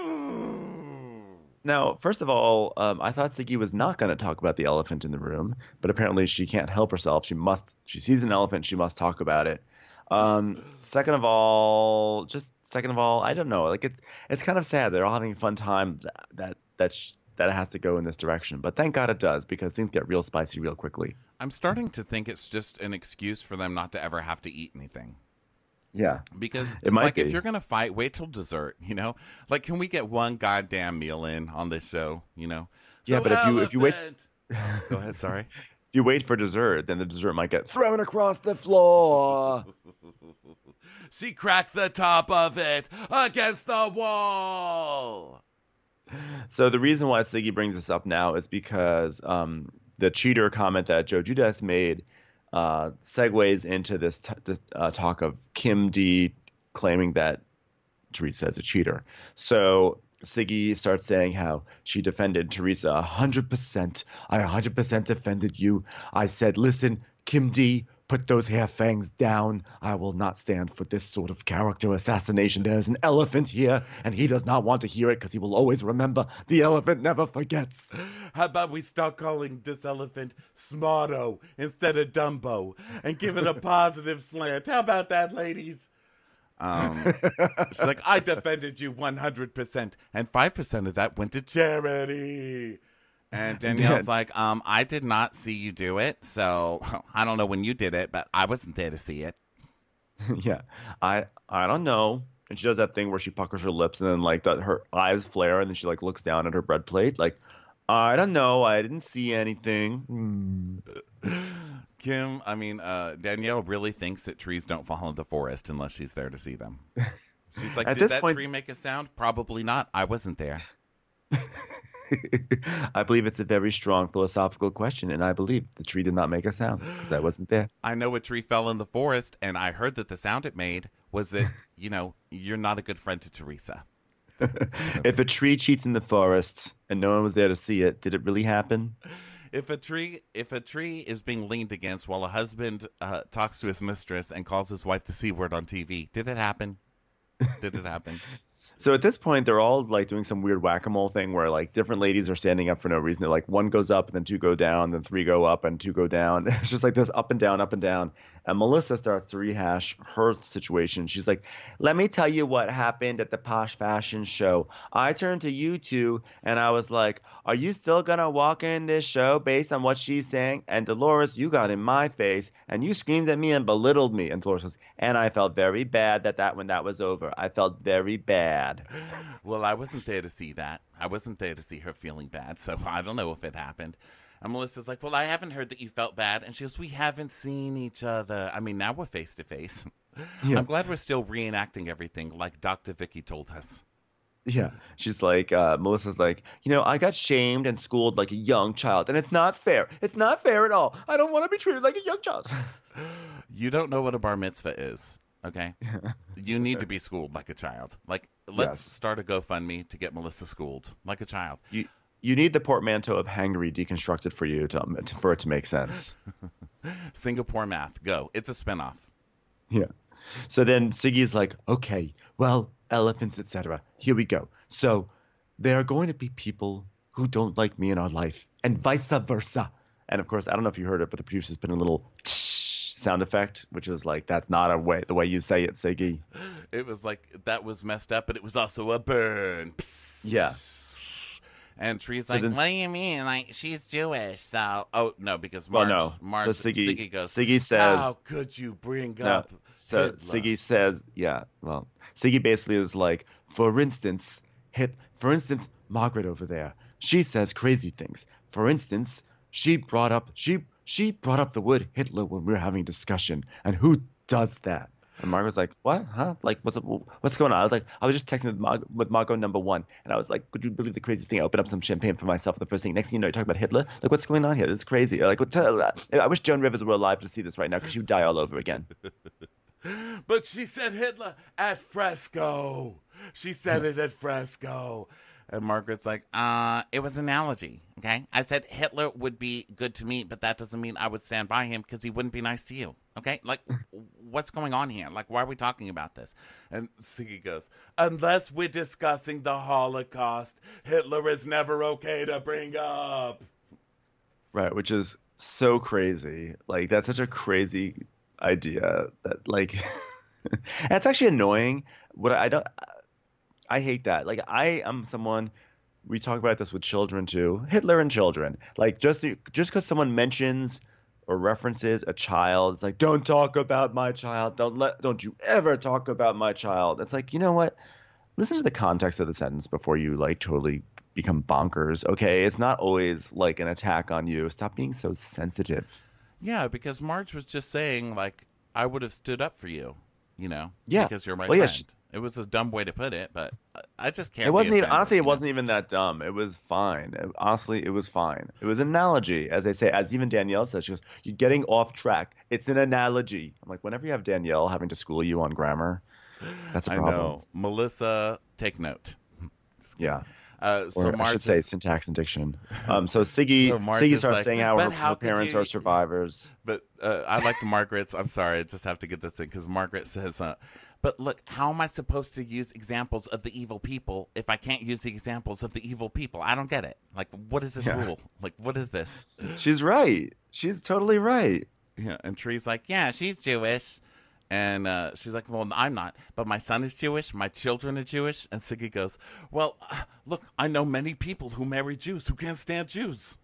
Now, first of all, um, I thought Siggy was not going to talk about the elephant in the room, but apparently she can't help herself. She must. She sees an elephant. She must talk about it. Um, second of all, just second of all, I don't know. Like it's it's kind of sad. They're all having a fun time. That that that, sh- that it has to go in this direction. But thank God it does, because things get real spicy real quickly. I'm starting to think it's just an excuse for them not to ever have to eat anything. Yeah, Because it it's might like be. if you're going to fight, wait till dessert, you know? Like, can we get one goddamn meal in on this show, you know? Yeah, So, but if you- if you wait- elephant- Oh, go ahead, sorry. If you wait for dessert, then the dessert might get thrown across the floor. She cracked the top of it against the wall. So the reason why Siggy brings this up now is because um, the cheater comment that Joe Judas made uh, segues into this, t- this uh, talk of Kim D claiming that Teresa is a cheater. So Siggy starts saying how she defended Teresa one hundred percent. I one hundred percent defended you. I said, listen, Kim D, put those hair fangs down. I will not stand for this sort of character assassination. There's an elephant here, and he does not want to hear it because he will always remember. The elephant never forgets. How about we start calling this elephant Smarto instead of Dumbo and give it a positive slant? How about that, ladies? Um, she's like, I defended you one hundred percent, and five percent of that went to charity. And Danielle's like, um, I did not see you do it, so I don't know when you did it, but I wasn't there to see it. Yeah, I I don't know. And she does that thing where she puckers her lips and then like the, her eyes flare and then she like looks down at her bread plate like, I don't know, I didn't see anything. Hmm. Kim, I mean, uh, Danielle really thinks that trees don't fall in the forest unless she's there to see them. She's like, At did this that point- tree make a sound? Probably not. I wasn't there. I believe it's a very strong philosophical question, and I believe the tree did not make a sound because I wasn't there. I know a tree fell in the forest, and I heard that the sound it made was that, you know, you're not a good friend to Teresa. If a tree cheats in the forest and no one was there to see it, did it really happen? If a tree, if a tree is being leaned against while a husband uh, talks to his mistress and calls his wife the C word on T V, did it happen? Did it happen? So at this point, they're all like doing some weird whack-a-mole thing where like different ladies are standing up for no reason. They're like one goes up and then two go down, then three go up and two go down. It's just like this up and down, up and down. And Melissa starts to rehash her situation. She's like, let me tell you what happened at the Posh Fashion Show. I turned to you two and I was like, are you still going to walk in this show based on what she's saying? And Dolores, you got in my face and you screamed at me and belittled me. And Dolores goes, and I felt very bad that that when that was over. I felt very bad. Well, I wasn't there to see that. I wasn't there to see her feeling bad, so I don't know if it happened. And Melissa's like, well, I haven't heard that you felt bad. And she goes, we haven't seen each other. I mean, now we're face to face. I'm glad we're still reenacting everything like Doctor Vicky told us. Yeah. She's like, uh, Melissa's like, you know, I got shamed and schooled like a young child, and it's not fair. It's not fair at all. I don't want to be treated like a young child. You don't know what a bar mitzvah is, okay? You need to be schooled like a child. Like, let's Yes. start a GoFundMe to get Melissa schooled like a child. You you need the portmanteau of hangry deconstructed for you to, to for it to make sense. Singapore math, go. It's a spinoff. Yeah. So then Siggy's like, okay, well, elephants, et cetera. Here we go. So there are going to be people who don't like me in our life, and vice versa. And of course, I don't know if you heard it, but the producers put in a little sound effect, which is like, that's not a way the way you say it, Siggy. It was like, that was messed up, but it was also a burn. Yeah. And Tree's So like, then- what do you mean? Like, she's Jewish, so... Oh, no, because Well, Marge, no. Marge, So Siggy- Siggy goes, Siggy says- how could you bring No. up So Hitler? Siggy says, yeah, well, Siggy basically is like, for instance, hit, for instance, Margaret over there, she says crazy things. For instance, she brought up, she, she brought up the word Hitler when we were having a discussion. And who does that? And Margaret's like, what? Huh? Like, what's what's going on? I was like, I was just texting with Mar- with Margot number one, and I was like, could you believe the craziest thing? I opened up some champagne for myself. The first thing, next thing you know, you talk about Hitler. Like, what's going on here? This is crazy. Like, what, uh, I wish Joan Rivers were alive to see this right now because she would die all over again. But she said Hitler at Fresco. She said it at Fresco. And Margaret's like, uh, it was an analogy, okay? I said Hitler would be good to me, but that doesn't mean I would stand by him because he wouldn't be nice to you, okay? Like, what's going on here? Like, why are we talking about this? And Siggy goes, unless we're discussing the Holocaust, Hitler is never okay to bring up. Right, which is so crazy. Like, that's such a crazy idea that, like, it's actually annoying. What I, I don't. I hate that. Like, I am someone, we talk about this with children too, Hitler and children. Like, just to, just because someone mentions or references a child, it's like, don't talk about my child. Don't let, don't you ever talk about my child. It's like, you know what? Listen to the context of the sentence before you like totally become bonkers. Okay, it's not always like an attack on you. Stop being so sensitive. Yeah, because Marge was just saying, like, I would have stood up for you, you know, Yeah. because you're my Well, yeah, friend. she- It was a dumb way to put it, but I just can't. It wasn't be even offended, honestly. It you know? wasn't even that dumb. It was fine. It- honestly, it was fine. It was an analogy, as they say. As even Danielle says, she goes, "You're getting off track. It's an analogy." I'm like, whenever you have Danielle having to school you on grammar, that's a I problem. know. Melissa, take note. Yeah. Uh, so Or I Marge should say is- syntax and diction. Um, so Siggy, So Marge Siggy is starts like, saying how her, "But how her could parents you-" are survivors. But uh, I like the Margaret's. I'm sorry, I just have to get this in because Margaret says, uh, "But look, how am I supposed to use examples of the evil people if I can't use the examples of the evil people? I don't get it. Like, what is this Yeah. rule? Like, what is this?" She's right. She's totally right. Yeah, and Tree's like, "Yeah, she's Jewish." And uh, she's like, well, I'm not, but my son is Jewish. My children are Jewish. And Siggy goes, well, uh, look, I know many people who marry Jews who can't stand Jews.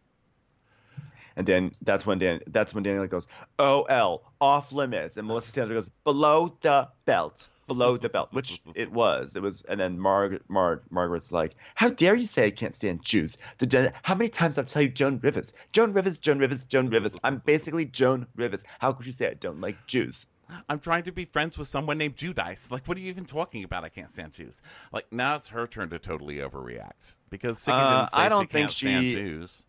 And then that's when Dan that's when Daniel goes, O L, off limits. And Melissa Sanders goes, below the belt. Below the belt, which it was. It was, and then Margaret, Mar- Margaret's like, "How dare you say I can't stand Jews? The, how many times I've tell you Joan Rivers, Joan Rivers, Joan Rivers, Joan Rivers. I'm basically Joan Rivers. How could you say I don't like Jews?" I'm trying to be friends with someone named Judice. Like, what are you even talking about? I can't stand Jews. Like, now it's her turn to totally overreact because Siggy Uh, didn't say I don't she think can't stand she- Jews.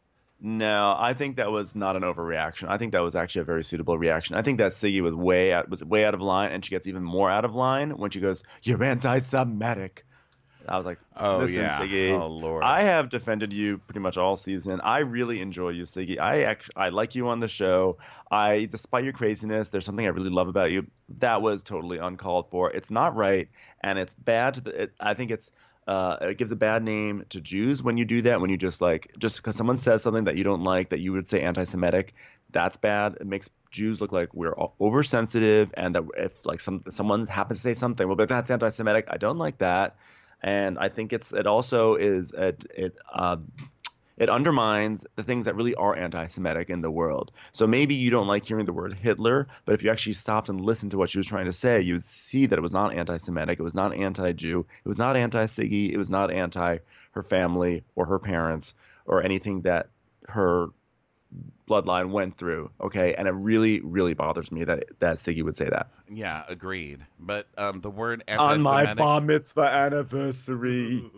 No, I think that was not an overreaction. I think that was actually a very suitable reaction. I think that Siggy was way out was way out of line, and she gets even more out of line when she goes, "You're anti-Semitic." I was like, Oh, "Listen, yeah. Siggy, Oh, Lord. I have defended you pretty much all season. I really enjoy you, Siggy. I actually I like you on the show. I, despite your craziness, there's something I really love about you. That was totally uncalled for. It's not right, and it's bad. To the, it, I think it's." Uh, it gives a bad name to Jews when you do that. When you just like, just because someone says something that you don't like, that you would say anti-Semitic, that's bad. It makes Jews look like we're o- oversensitive, and that if like some someone happens to say something, well, but that's anti-Semitic. I don't like that, and I think it's it also is it it uh, it undermines the things that really are anti-Semitic in the world. So maybe you don't like hearing the word Hitler, but if you actually stopped and listened to what she was trying to say, you would see that it was not anti-Semitic, it was not anti-Jew, it was not anti-Siggy, it was not anti her family or her parents or anything that her bloodline went through. Okay, and it really, really bothers me that that Siggy would say that Yeah, agreed. But um, the word on my anti-Semitic... bar mitzvah anniversary.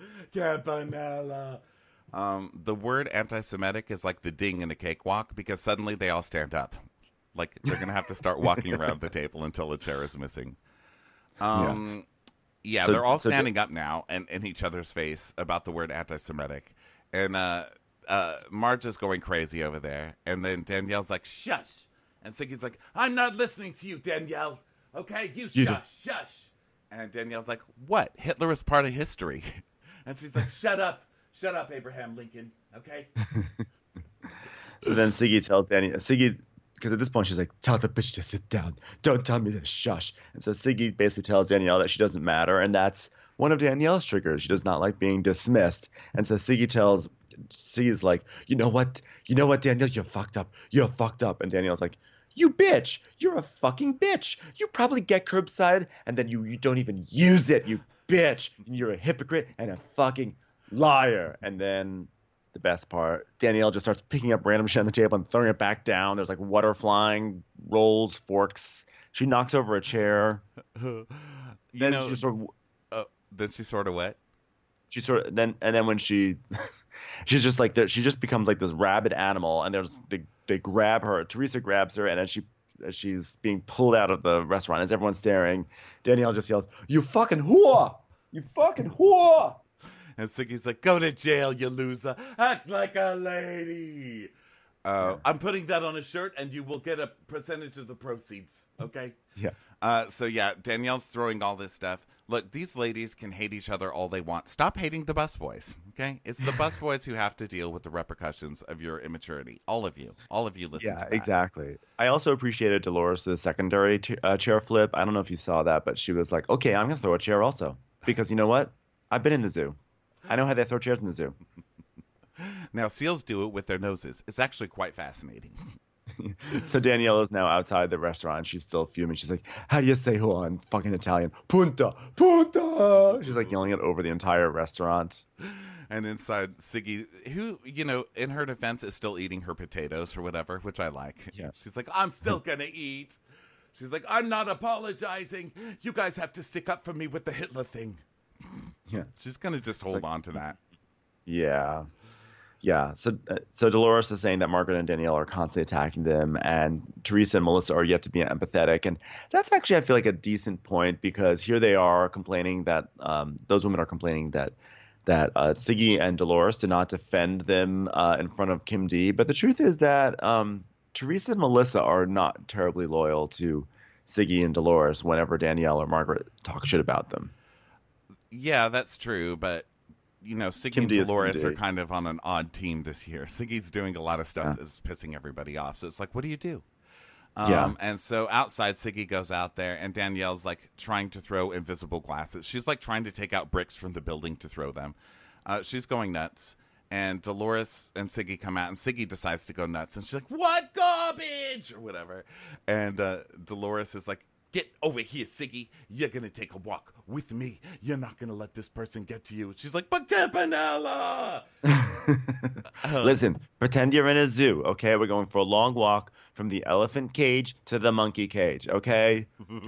Campanella. Um, the word anti-Semitic is like the ding in a cakewalk because suddenly they all stand up. Like they're going to have to start walking around the table until a chair is missing. Um, yeah, So- they're all so standing up now and in each other's face about the word anti-Semitic. And uh, uh, Marge is going crazy over there. And then Danielle's like, shush. And Siggy's like, I'm not listening to you, Danielle. Okay, you You shush, shush. And Danielle's like, what? Hitler is part of history. And she's like, shut up. Shut up, Abraham Lincoln. Okay? So then Siggy tells Danny, Siggy, because at this point she's like, tell the bitch to sit down. Don't tell me to shush. And so Siggy basically tells Danielle that she doesn't matter. And that's one of Danielle's triggers. She does not like being dismissed. And so Siggy tells, Siggy's like, you know what? You know what, Danielle? You're fucked up. You're fucked up. And Danielle's like, you bitch. You're a fucking bitch. You probably get curbside and then you, you don't even use it, you bitch. You're a hypocrite and a fucking liar. And then the best part, Danielle just starts picking up random shit on the table and throwing it back down. There's like water flying, rolls, forks, She knocks over a chair. you Then know, she sort of uh, then she sort of wet. she sort of then and then when she she's just like she just becomes like this rabid animal, and there's they they grab her. Teresa grabs her, and as she as she's being pulled out of the restaurant, as everyone's staring, Danielle just yells, "You fucking whore! You fucking whore!" And Siggy's like, "Go to jail, you loser! Act like a lady." Uh, I'm putting that on a shirt, and you will get a percentage of the proceeds. Okay? Yeah. Uh, so yeah, Danielle's throwing all this stuff. Look, these ladies can hate each other all they want. Stop hating the busboys. Okay? It's the busboys who have to deal with the repercussions of your immaturity. All of you. All of you listen Yeah, to that. exactly. I also appreciated Dolores' secondary t- uh, chair flip. I don't know if you saw that, but she was like, "Okay, I'm gonna throw a chair also because you know what? I've been in the zoo. I know how they throw chairs in the zoo." Now, seals do it with their noses. It's actually quite fascinating. So Danielle is now outside the restaurant. She's still fuming. She's like, "How do you say who in fucking Italian? Punta, punta." She's like yelling it over the entire restaurant. And inside, Siggy, who, you know, in her defense, is still eating her potatoes or whatever, which I like. Yeah. She's like, "I'm still gonna eat." She's like, "I'm not apologizing. You guys have to stick up for me with the Hitler thing." Yeah. She's gonna just hold like- on to that. Yeah. Yeah. So uh, so Dolores is saying that Margaret and Danielle are constantly attacking them, and Teresa and Melissa are yet to be empathetic. And that's actually, I feel like, a decent point, because here they are complaining that um, those women are complaining that that uh, Siggy and Dolores did not defend them uh, in front of Kim D. But the truth is that um, Teresa and Melissa are not terribly loyal to Siggy and Dolores whenever Danielle or Margaret talk shit about them. Yeah, that's true, but you know, Siggy Kim and D is Kim Dolores D. are kind of on an odd team this year. Siggy's doing a lot of stuff Yeah. that's pissing everybody off. So it's like, what do you do? Um, Yeah. And so outside, Siggy goes out there, and Danielle's like trying to throw invisible glasses. She's like trying to take out bricks from the building to throw them. Uh, she's going nuts. And Dolores and Siggy come out, and Siggy decides to go nuts. And she's like, "What garbage?" or whatever. And uh, Dolores is like, "Get over here, Siggy. You're going to take a walk with me. You're not going to let this person get to you." She's like, "But Campanella!" Listen, pretend you're in a zoo, okay? We're going for a long walk from the elephant cage to the monkey cage, okay?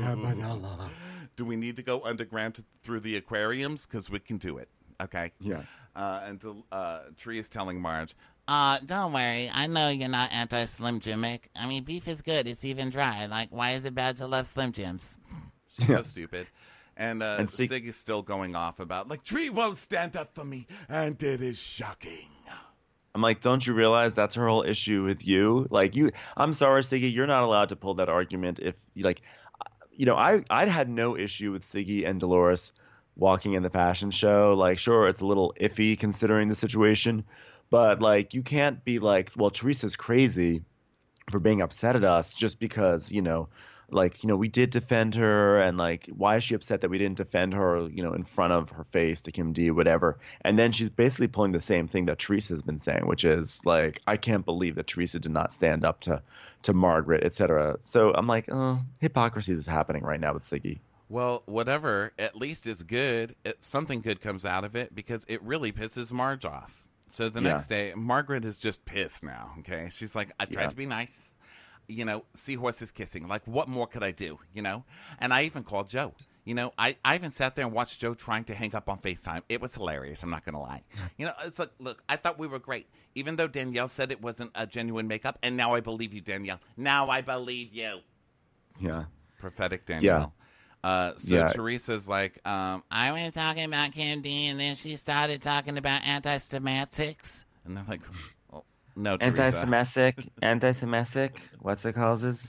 Do we need to go underground to, through the aquariums? Because we can do it, okay? Yeah. Uh, and uh, Tree is telling Marge, Uh, don't worry. I know you're not anti-Slim Jimic. I mean, beef is good. It's even dry. Like, why is it bad to love Slim Jims? she's so stupid. And, uh, And Sig- Sig is still going off about, like, Tree won't stand up for me, and it is shocking. I'm like, don't you realize that's her whole issue with you? Like, you, I'm sorry, Siggy, you're not allowed to pull that argument if, like, you know, I, I had no issue with Siggy and Dolores walking in the fashion show. Like, sure, it's a little iffy considering the situation, but, like, you can't be like, well, Teresa's crazy for being upset at us just because, you know, like, you know, we did defend her, and like, why is she upset that we didn't defend her, you know, in front of her face to Kim D, whatever. And then she's basically pulling the same thing that Teresa's been saying, which is like, I can't believe that Teresa did not stand up to to Margaret, et cetera. So I'm like, oh, hypocrisy is happening right now with Siggy. Well, whatever. At least it's good. It, something good comes out of it, because it really pisses Marge off. So the Yeah. next day, Margaret is just pissed now, okay? She's like, "I tried Yeah. to be nice. You know, seahorses kissing. Like, what more could I do, you know?" And I even called Joe. You know, I, I even sat there and watched Joe trying to hang up on FaceTime. It was hilarious, I'm not going to lie. You know, it's like, look, I thought we were great. Even though Danielle said it wasn't a genuine makeup, and now I believe you, Danielle. Now I believe you. Yeah. Prophetic Danielle. Uh, so Yeah. Teresa's like, um, I was talking about Kim D, and then she started talking about anti-stomatics. and they're like, oh, no, Teresa. Anti-Semitic, anti-Semitic, what's it causes?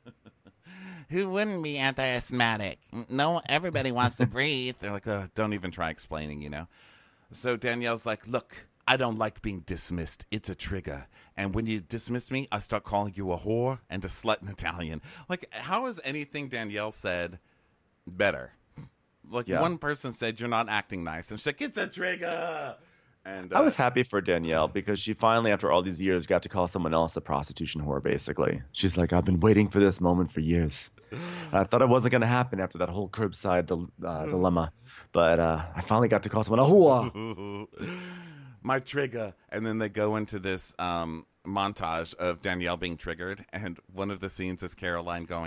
Who wouldn't be anti-asthmatic? No, everybody wants to breathe. They're like, oh, don't even try explaining, you know? So Danielle's like, look, I don't like being dismissed. It's a trigger. And when you dismiss me, I start calling you a whore and a slut in Italian. Like, how is anything Danielle said better? Like, Yeah. one person said, you're not acting nice. And she's like, it's a trigger. And uh, I was happy for Danielle because she finally, after all these years, got to call someone else a prostitution whore, basically. She's like, I've been waiting for this moment for years. And I thought it wasn't going to happen after that whole curbside dil- uh, dilemma. But uh, I finally got to call someone a whore. my trigger. And then they go into this um, montage of Danielle being triggered. And one of the scenes is Caroline going,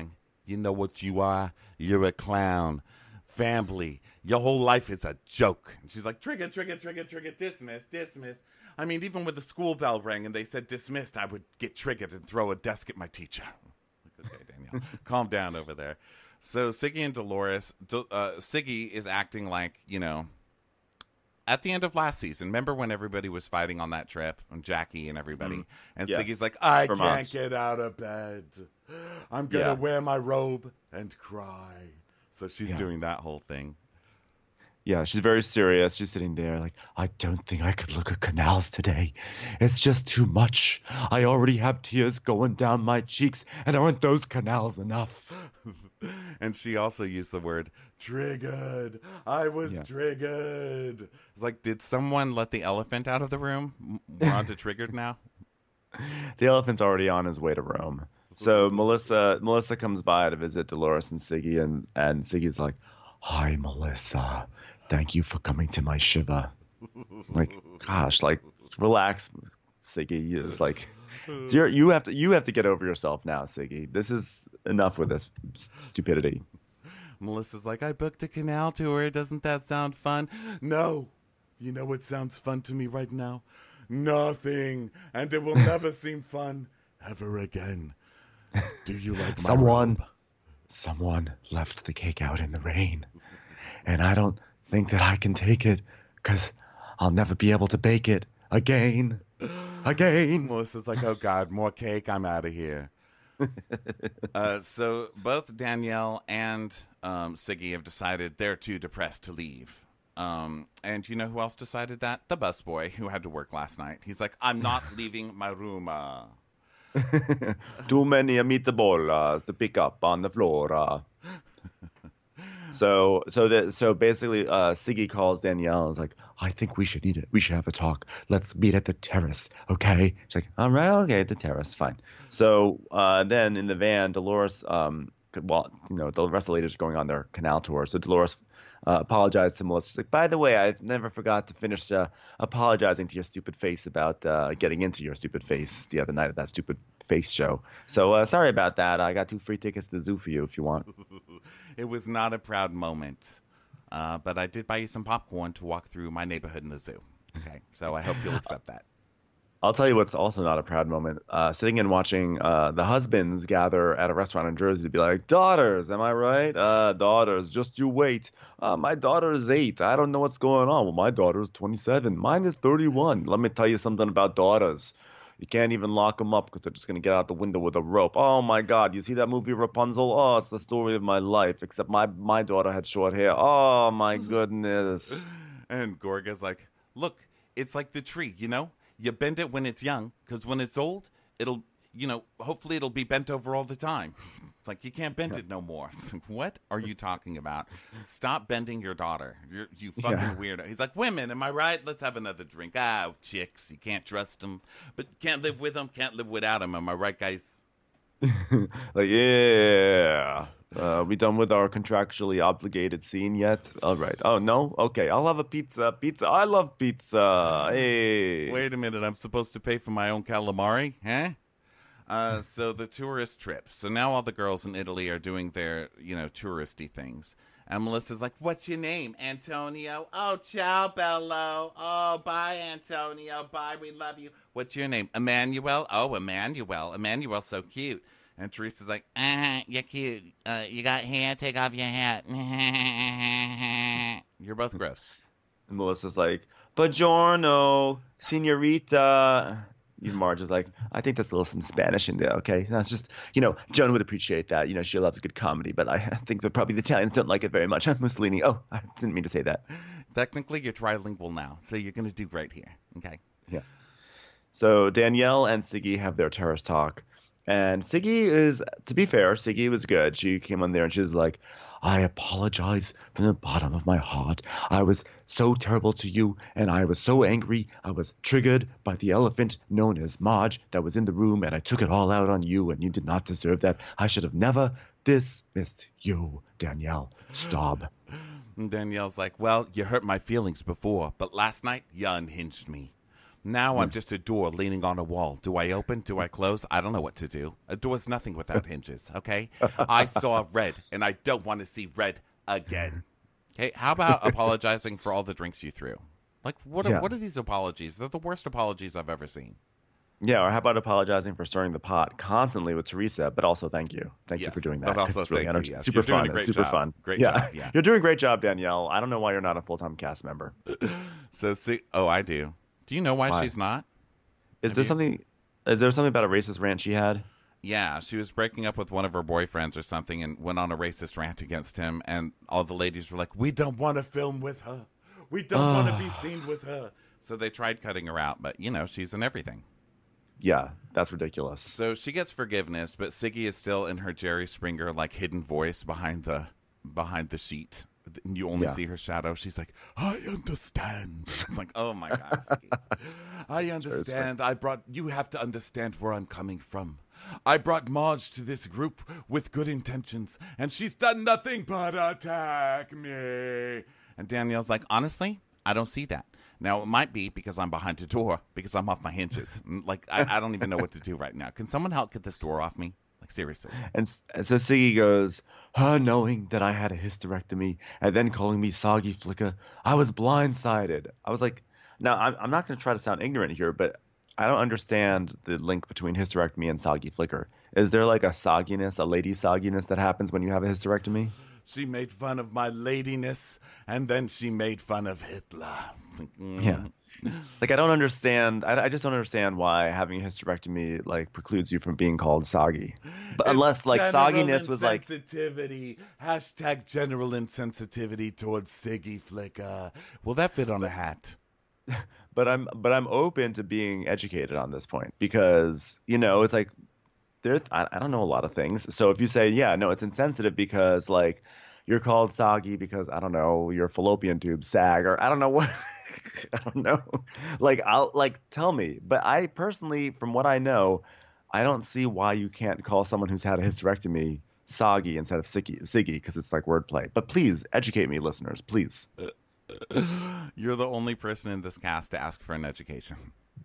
You know what you are? You're a clown. Family. Your whole life is a joke. And she's like, trigger, trigger, trigger, trigger, dismiss, dismiss. I mean, even when the school bell rang and they said dismissed, I would get triggered and throw a desk at my teacher. Like, okay, Danielle, calm down over there. So Siggy and Dolores, uh, Siggy is acting like, you know, at the end of last season. Remember when everybody was fighting on that trip, and Jackie and everybody, mm-hmm. and yes. Siggy's like, I Vermont. can't get out of bed. I'm gonna yeah. wear my robe and cry. So she's yeah. doing that whole thing. Yeah, she's very serious. She's sitting there like, I don't think I could look at canals today. It's just too much. I already have tears going down my cheeks, and aren't those canals enough? And she also used the word triggered. I was yeah. triggered. It's like, did someone let the elephant out of the room? We're on to triggered now? The elephant's already on his way to Rome. So Melissa Melissa comes by to visit Dolores and Siggy, and, and Siggy's like, hi, Melissa. Thank you for coming to my shiva. Like, gosh, like, relax, Siggy. It's like, so you're, you have to you have to get over yourself now, Siggy. This is enough with this stupidity. Melissa's like, I booked a canal tour. Doesn't that sound fun? No. You know what sounds fun to me right now? Nothing. And it will never seem fun ever again. Do you like my someone? robe? Someone left the cake out in the rain, and I don't think that I can take it because I'll never be able to bake it again. Again. Melissa's like, oh, God, more cake. I'm out of here. uh, so both Danielle and um, Siggy have decided they're too depressed to leave. Um, and you know who else decided that? The busboy who had to work last night. He's like, I'm not leaving my room. Uh. Too many meatballs to pick up on the floor. Uh. So, so that, so basically, uh, Siggy calls Danielle and is like, I think we should need it. We should have a talk. Let's meet at the terrace, okay? She's like, all right, okay, the terrace, fine. So uh, then in the van, Dolores, um, well, you know, the rest of the ladies are going on their canal tour. So Dolores uh, apologized to Melissa. She's like, by the way, I never forgot to finish uh, apologizing to your stupid face about uh, getting into your stupid face the other night at that stupid face show. So uh, sorry about that. I got two free tickets to the zoo for you if you want. It was not a proud moment, uh, but I did buy you some popcorn to walk through my neighborhood in the zoo. Okay, so I hope you'll accept that. I'll tell you what's also not a proud moment. Uh, sitting and watching uh, the husbands gather at a restaurant in Jersey to be like, daughters, am I right? Uh, daughters, just you wait. Uh, my daughter is eight. I don't know what's going on. Well, my daughter is twenty-seven. Mine is thirty-one. Let me tell you something about daughters. You can't even lock them up because they're just going to get out the window with a rope. Oh, my God. You see that movie Rapunzel? Oh, it's the story of my life, except my, my daughter had short hair. Oh, my goodness. And Gorga's like, look, it's like the tree, you know? You bend it when it's young because when it's old, it'll, you know, hopefully it'll be bent over all the time. It's like, you can't bend it no more. What are you talking about? Stop bending your daughter. You're, you fucking yeah. weirdo. He's like, women, am I right? Let's have another drink. Ah, chicks, you can't trust them. But can't live with them, can't live without them. Am I right, guys? Like, yeah. Uh, we done with our contractually obligated scene yet? All right. Oh, no? Okay, I'll have a pizza. Pizza. I love pizza. Hey. Wait a minute. I'm supposed to pay for my own calamari? Huh? Uh, so the tourist trip. So now all the girls in Italy are doing their, you know, touristy things. And Melissa's like, what's your name? Antonio. Oh, ciao, Bello. Oh, bye, Antonio. Bye, we love you. What's your name? Emmanuel. Oh, Emmanuel. Emmanuel's so cute. And Teresa's like, uh-huh, you're cute. Uh, you got hair? Take off your hat. You're both gross. And Melissa's like, buongiorno, signorita. Even Marge is like, I think there's a little some Spanish in there, okay? That's just, you know, Joan would appreciate that. You know, she loves a good comedy, but I think that probably the Italians don't like it very much. I'm Mussolini. Oh, I didn't mean to say that. Technically, you're trilingual now, so you're going to do great here, okay? Yeah. So Danielle and Siggy have their terrace talk. And Siggy is, to be fair, Siggy was good. She came on there and she was like, I apologize from the bottom of my heart. I was so terrible to you, and I was so angry. I was triggered by the elephant known as Marge that was in the room, and I took it all out on you, and you did not deserve that. I should have never dismissed you, Danielle. Stop. And Danielle's like, well, you hurt my feelings before, but last night you unhinged me. Now I'm just a door leaning on a wall. Do I open? Do I close? I don't know what to do. A door's nothing without hinges, okay? I saw red, and I don't want to see red again. Okay, how about apologizing for all the drinks you threw? Like, what are, Yeah. what are these apologies? They're the worst apologies I've ever seen. Yeah, or how about apologizing for stirring the pot constantly with Teresa, but also thank you. Thank you Yes, for doing that. but 'cause also it's really thank you, energy- yes. super You're doing fun. a great It's super job. fun. Great yeah. job, yeah. You're doing a great job, Danielle. I don't know why you're not a full-time cast member. So, see, oh, I do. Do you know why, Why? she's not? Is Have there you- something is there something about a racist rant she had? Yeah, she was breaking up with one of her boyfriends or something and went on a racist rant against him, and all the ladies were like, we don't want to film with her. We don't want to be seen with her. So they tried cutting her out, but, you know, she's in everything. Yeah, that's ridiculous. So she gets forgiveness, but Siggy is still in her Jerry Springer, like, hidden voice behind the behind the sheet. And you only Yeah. see her shadow. She's like, I understand. It's like, oh, my God, Siggy. I understand. I brought, you have to understand where I'm coming from. I brought Marge to this group with good intentions, and she's done nothing but attack me. And Danielle's like, honestly, I don't see that. Now, it might be because I'm behind a door, because I'm off my hinges. Like, I, I don't even know what to do right now. Can someone help get this door off me? Like, seriously. And, and so Siggy goes, her knowing that I had a hysterectomy and then calling me soggy flicker, I was blindsided. I was like, now I'm, I'm not going to try to sound ignorant here, but I don't understand the link between hysterectomy and soggy flicker. Is there like a sogginess, a lady sogginess that happens when you have a hysterectomy? She made fun of my ladiness, and then she made fun of Hitler. Mm. Yeah. Like, I don't understand. I, I just don't understand why having a hysterectomy, like, precludes you from being called soggy. But unless, like, sogginess was, like, insensitivity. Hashtag general insensitivity towards Siggy Flicker. Will that fit on a hat? but I'm but I'm open to being educated on this point because, you know, it's like there I, I don't know a lot of things. So if you say, yeah, no, it's insensitive because, like, you're called soggy because, I don't know, your fallopian tube sag, or I don't know what. I don't know. Like, I'll like tell me. But I personally, from what I know, I don't see why you can't call someone who's had a hysterectomy soggy instead of Siggy, Siggy, because it's like wordplay. But please educate me, listeners, please. You're the only person in this cast to ask for an education.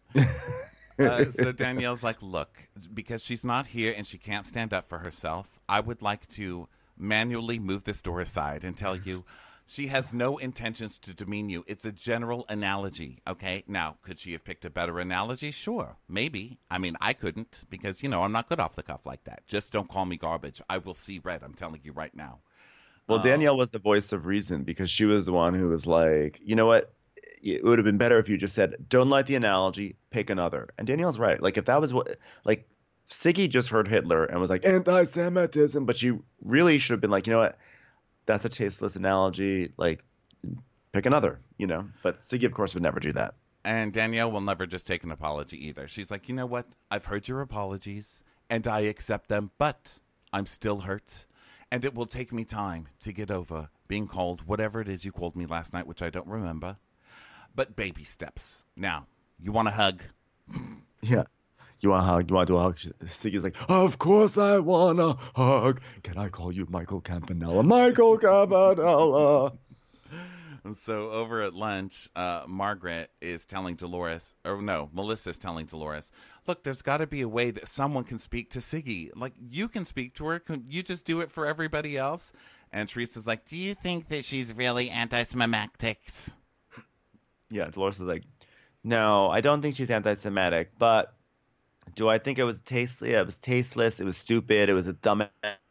uh, so Danielle's like, look, because she's not here and she can't stand up for herself, I would like to manually move this door aside and tell you she has no intentions to demean you. It's a general analogy, okay? Now, could she have picked a better analogy? Sure, maybe. I mean, I couldn't because, you know, I'm not good off the cuff like that. Just don't call me garbage. I will see red. I'm telling you right now. Well, Um, Danielle was the voice of reason because she was the one who was like, you know what? It would have been better if you just said, don't like the analogy, pick another. And Danielle's right. Like, if that was what, like, Siggy just heard Hitler and was like, anti-Semitism, but she really should have been like, you know what? That's a tasteless analogy. Like, pick another, you know? But Siggy, of course, would never do that. And Danielle will never just take an apology either. She's like, you know what? I've heard your apologies, and I accept them, but I'm still hurt. And it will take me time to get over being called whatever it is you called me last night, which I don't remember. But baby steps. Now, you want a hug? Yeah. You want a hug? You want to do a hug? Siggy's like, of course I want a hug. Can I call you Michael Campanella? Michael Campanella. And so over at lunch, uh, Margaret is telling Dolores, or no, Melissa's telling Dolores, look, there's got to be a way that someone can speak to Siggy. Like, you can speak to her. Can you just do it for everybody else? And Teresa's like, do you think that she's really anti-Semitic? Yeah, Dolores is like, no, I don't think she's anti-Semitic, but do I think it was tasteless? Yeah, it was tasteless. It was stupid. It was a dumb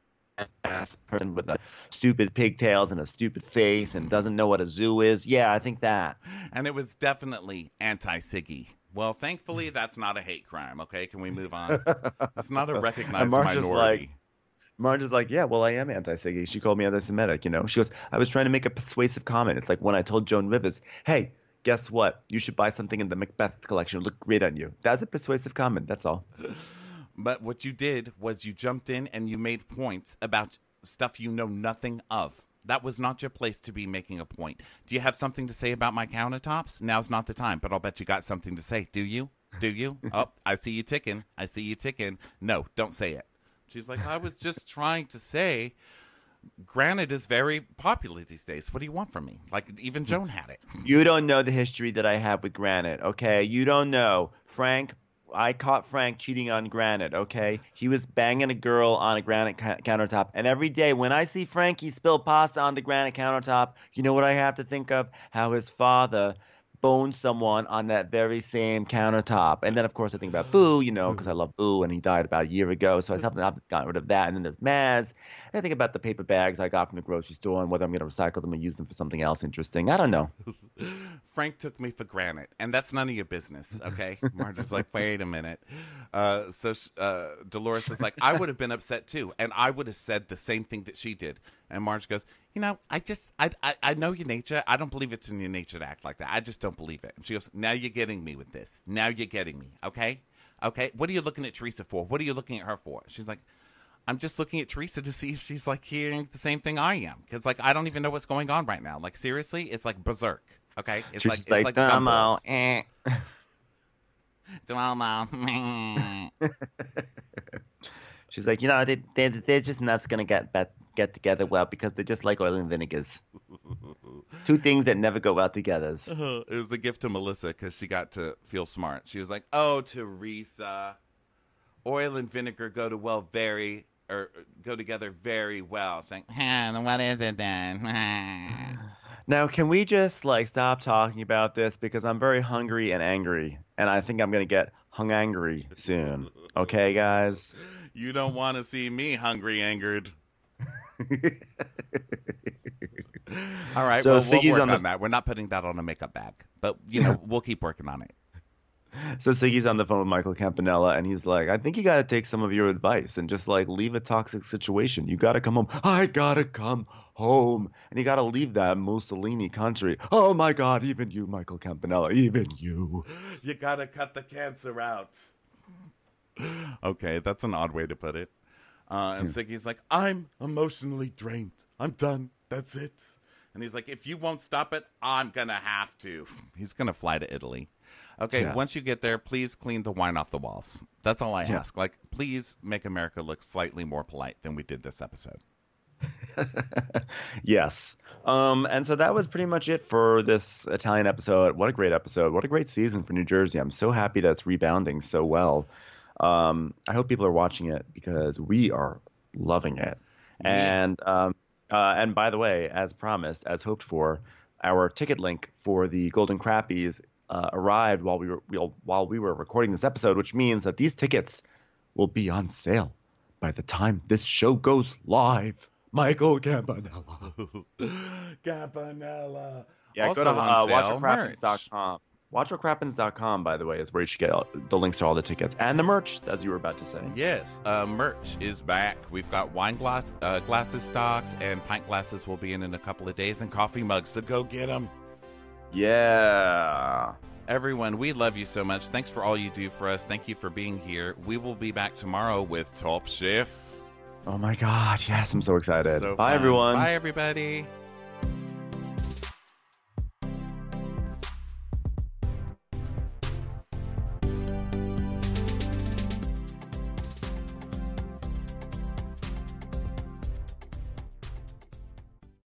ass person with a stupid pigtails and a stupid face and doesn't know what a zoo is. Yeah, I think that. And it was definitely anti-Siggy. Well, thankfully, that's not a hate crime, okay? Can we move on? That's not a recognized And Marcia's minority. like- Marge is like, yeah, well, I am anti-Siggy. She called me anti-Semitic, you know? She goes, I was trying to make a persuasive comment. It's like when I told Joan Rivers, hey, guess what? You should buy something in the Macbeth collection. It'll look great on you. That's a persuasive comment. That's all. But what you did was you jumped in and you made points about stuff you know nothing of. That was not your place to be making a point. Do you have something to say about my countertops? Now's not the time, but I'll bet you got something to say. Do you? Do you? Oh, I see you ticking. I see you ticking. No, don't say it. She's like, I was just trying to say Granite is very popular these days. What do you want from me? Like, even Joan had it. You don't know the history that I have with Granite, okay? You don't know. Frank, I caught Frank cheating on Granite, okay? He was banging a girl on a granite ca- countertop. And every day when I see Frankie spill pasta on the granite countertop, you know what I have to think of? How his father boned someone on that very same countertop. And then, of course, I think about Boo, you know, because I love Boo, and he died about a year ago. So I haven't I've gotten rid of that. And then there's Maz. And I think about the paper bags I got from the grocery store and whether I'm going to recycle them and use them for something else interesting. I don't know. Frank took me for granite, and that's none of your business, okay? Marge's like, wait a minute. Uh, so uh, Dolores is like, I would have been upset too, and I would have said the same thing that she did. And Marge goes, you know, I just, I, I, I know your nature. I don't believe it's in your nature to act like that. I just don't believe it. And she goes, now you're getting me with this. Now you're getting me, okay? Okay, what are you looking at Teresa for? What are you looking at her for? She's like, I'm just looking at Teresa to see if she's, like, hearing the same thing I am. Because, like, I don't even know what's going on right now. Like, seriously, it's like berserk, okay? It's Teresa's like, like, it's like Domo, Gumbos. eh. Duomo. She's like, you know, they, they, they're just not going to get bet, get together well because they're just like oil and vinegars. Two things that never go well together. Uh, it was a gift to Melissa because she got to feel smart. She was like, oh, Teresa, oil and vinegar go to well very, or go together very well. Thank. And what is it then? Now, can we just, like, stop talking about this? Because I'm very hungry and angry. And I think I'm going to get hung angry soon. Okay, guys? You don't want to see me hungry, angered. All right, So well, Siggy's we'll work on on, the- that. We're not putting that on a makeup bag. But, you know, we'll keep working on it. So Siggy's on the phone with Michael Campanella, and he's like, I think you got to take some of your advice and just, like, leave a toxic situation. You got to come home. I got to come home. And you got to leave that Mussolini country. Oh, my God, even you, Michael Campanella, even you. You got to cut the cancer out. Okay, that's an odd way to put it. Uh, and Siggy's like, I'm emotionally drained. I'm done. That's it. And he's like, if you won't stop it, I'm going to have to. He's going to fly to Italy. Okay, Yeah. once you get there, please clean the wine off the walls. That's all I Yeah. ask. Like, please make America look slightly more polite than we did this episode. Yes. Um, and so that was pretty much it for this Italian episode. What a great episode. What a great season for New Jersey. I'm so happy that it's rebounding so well. Um, I hope people are watching it because we are loving it. Yeah. And um, uh, and by the way, as promised, as hoped for, our ticket link for the Golden Crappies uh, arrived while we were we'll, while we were recording this episode, which means that these tickets will be on sale by the time this show goes live. Michael Campanella. Campanella. Yeah, Also go to on uh, sale, watch your crappens merch. dot com. watch your crappens dot com, by the way, is where you should get all, the links to all the tickets and the merch, as you were about to say. Yes, uh, merch is back. We've got wine glass uh, glasses stocked, and pint glasses will be in in a couple of days, and coffee mugs, so go get them. Yeah. Everyone, we love you so much. Thanks for all you do for us. Thank you for being here. We will be back tomorrow with Top Chef. Oh my gosh, yes, I'm so excited. So Bye, fun. everyone. Bye, everybody.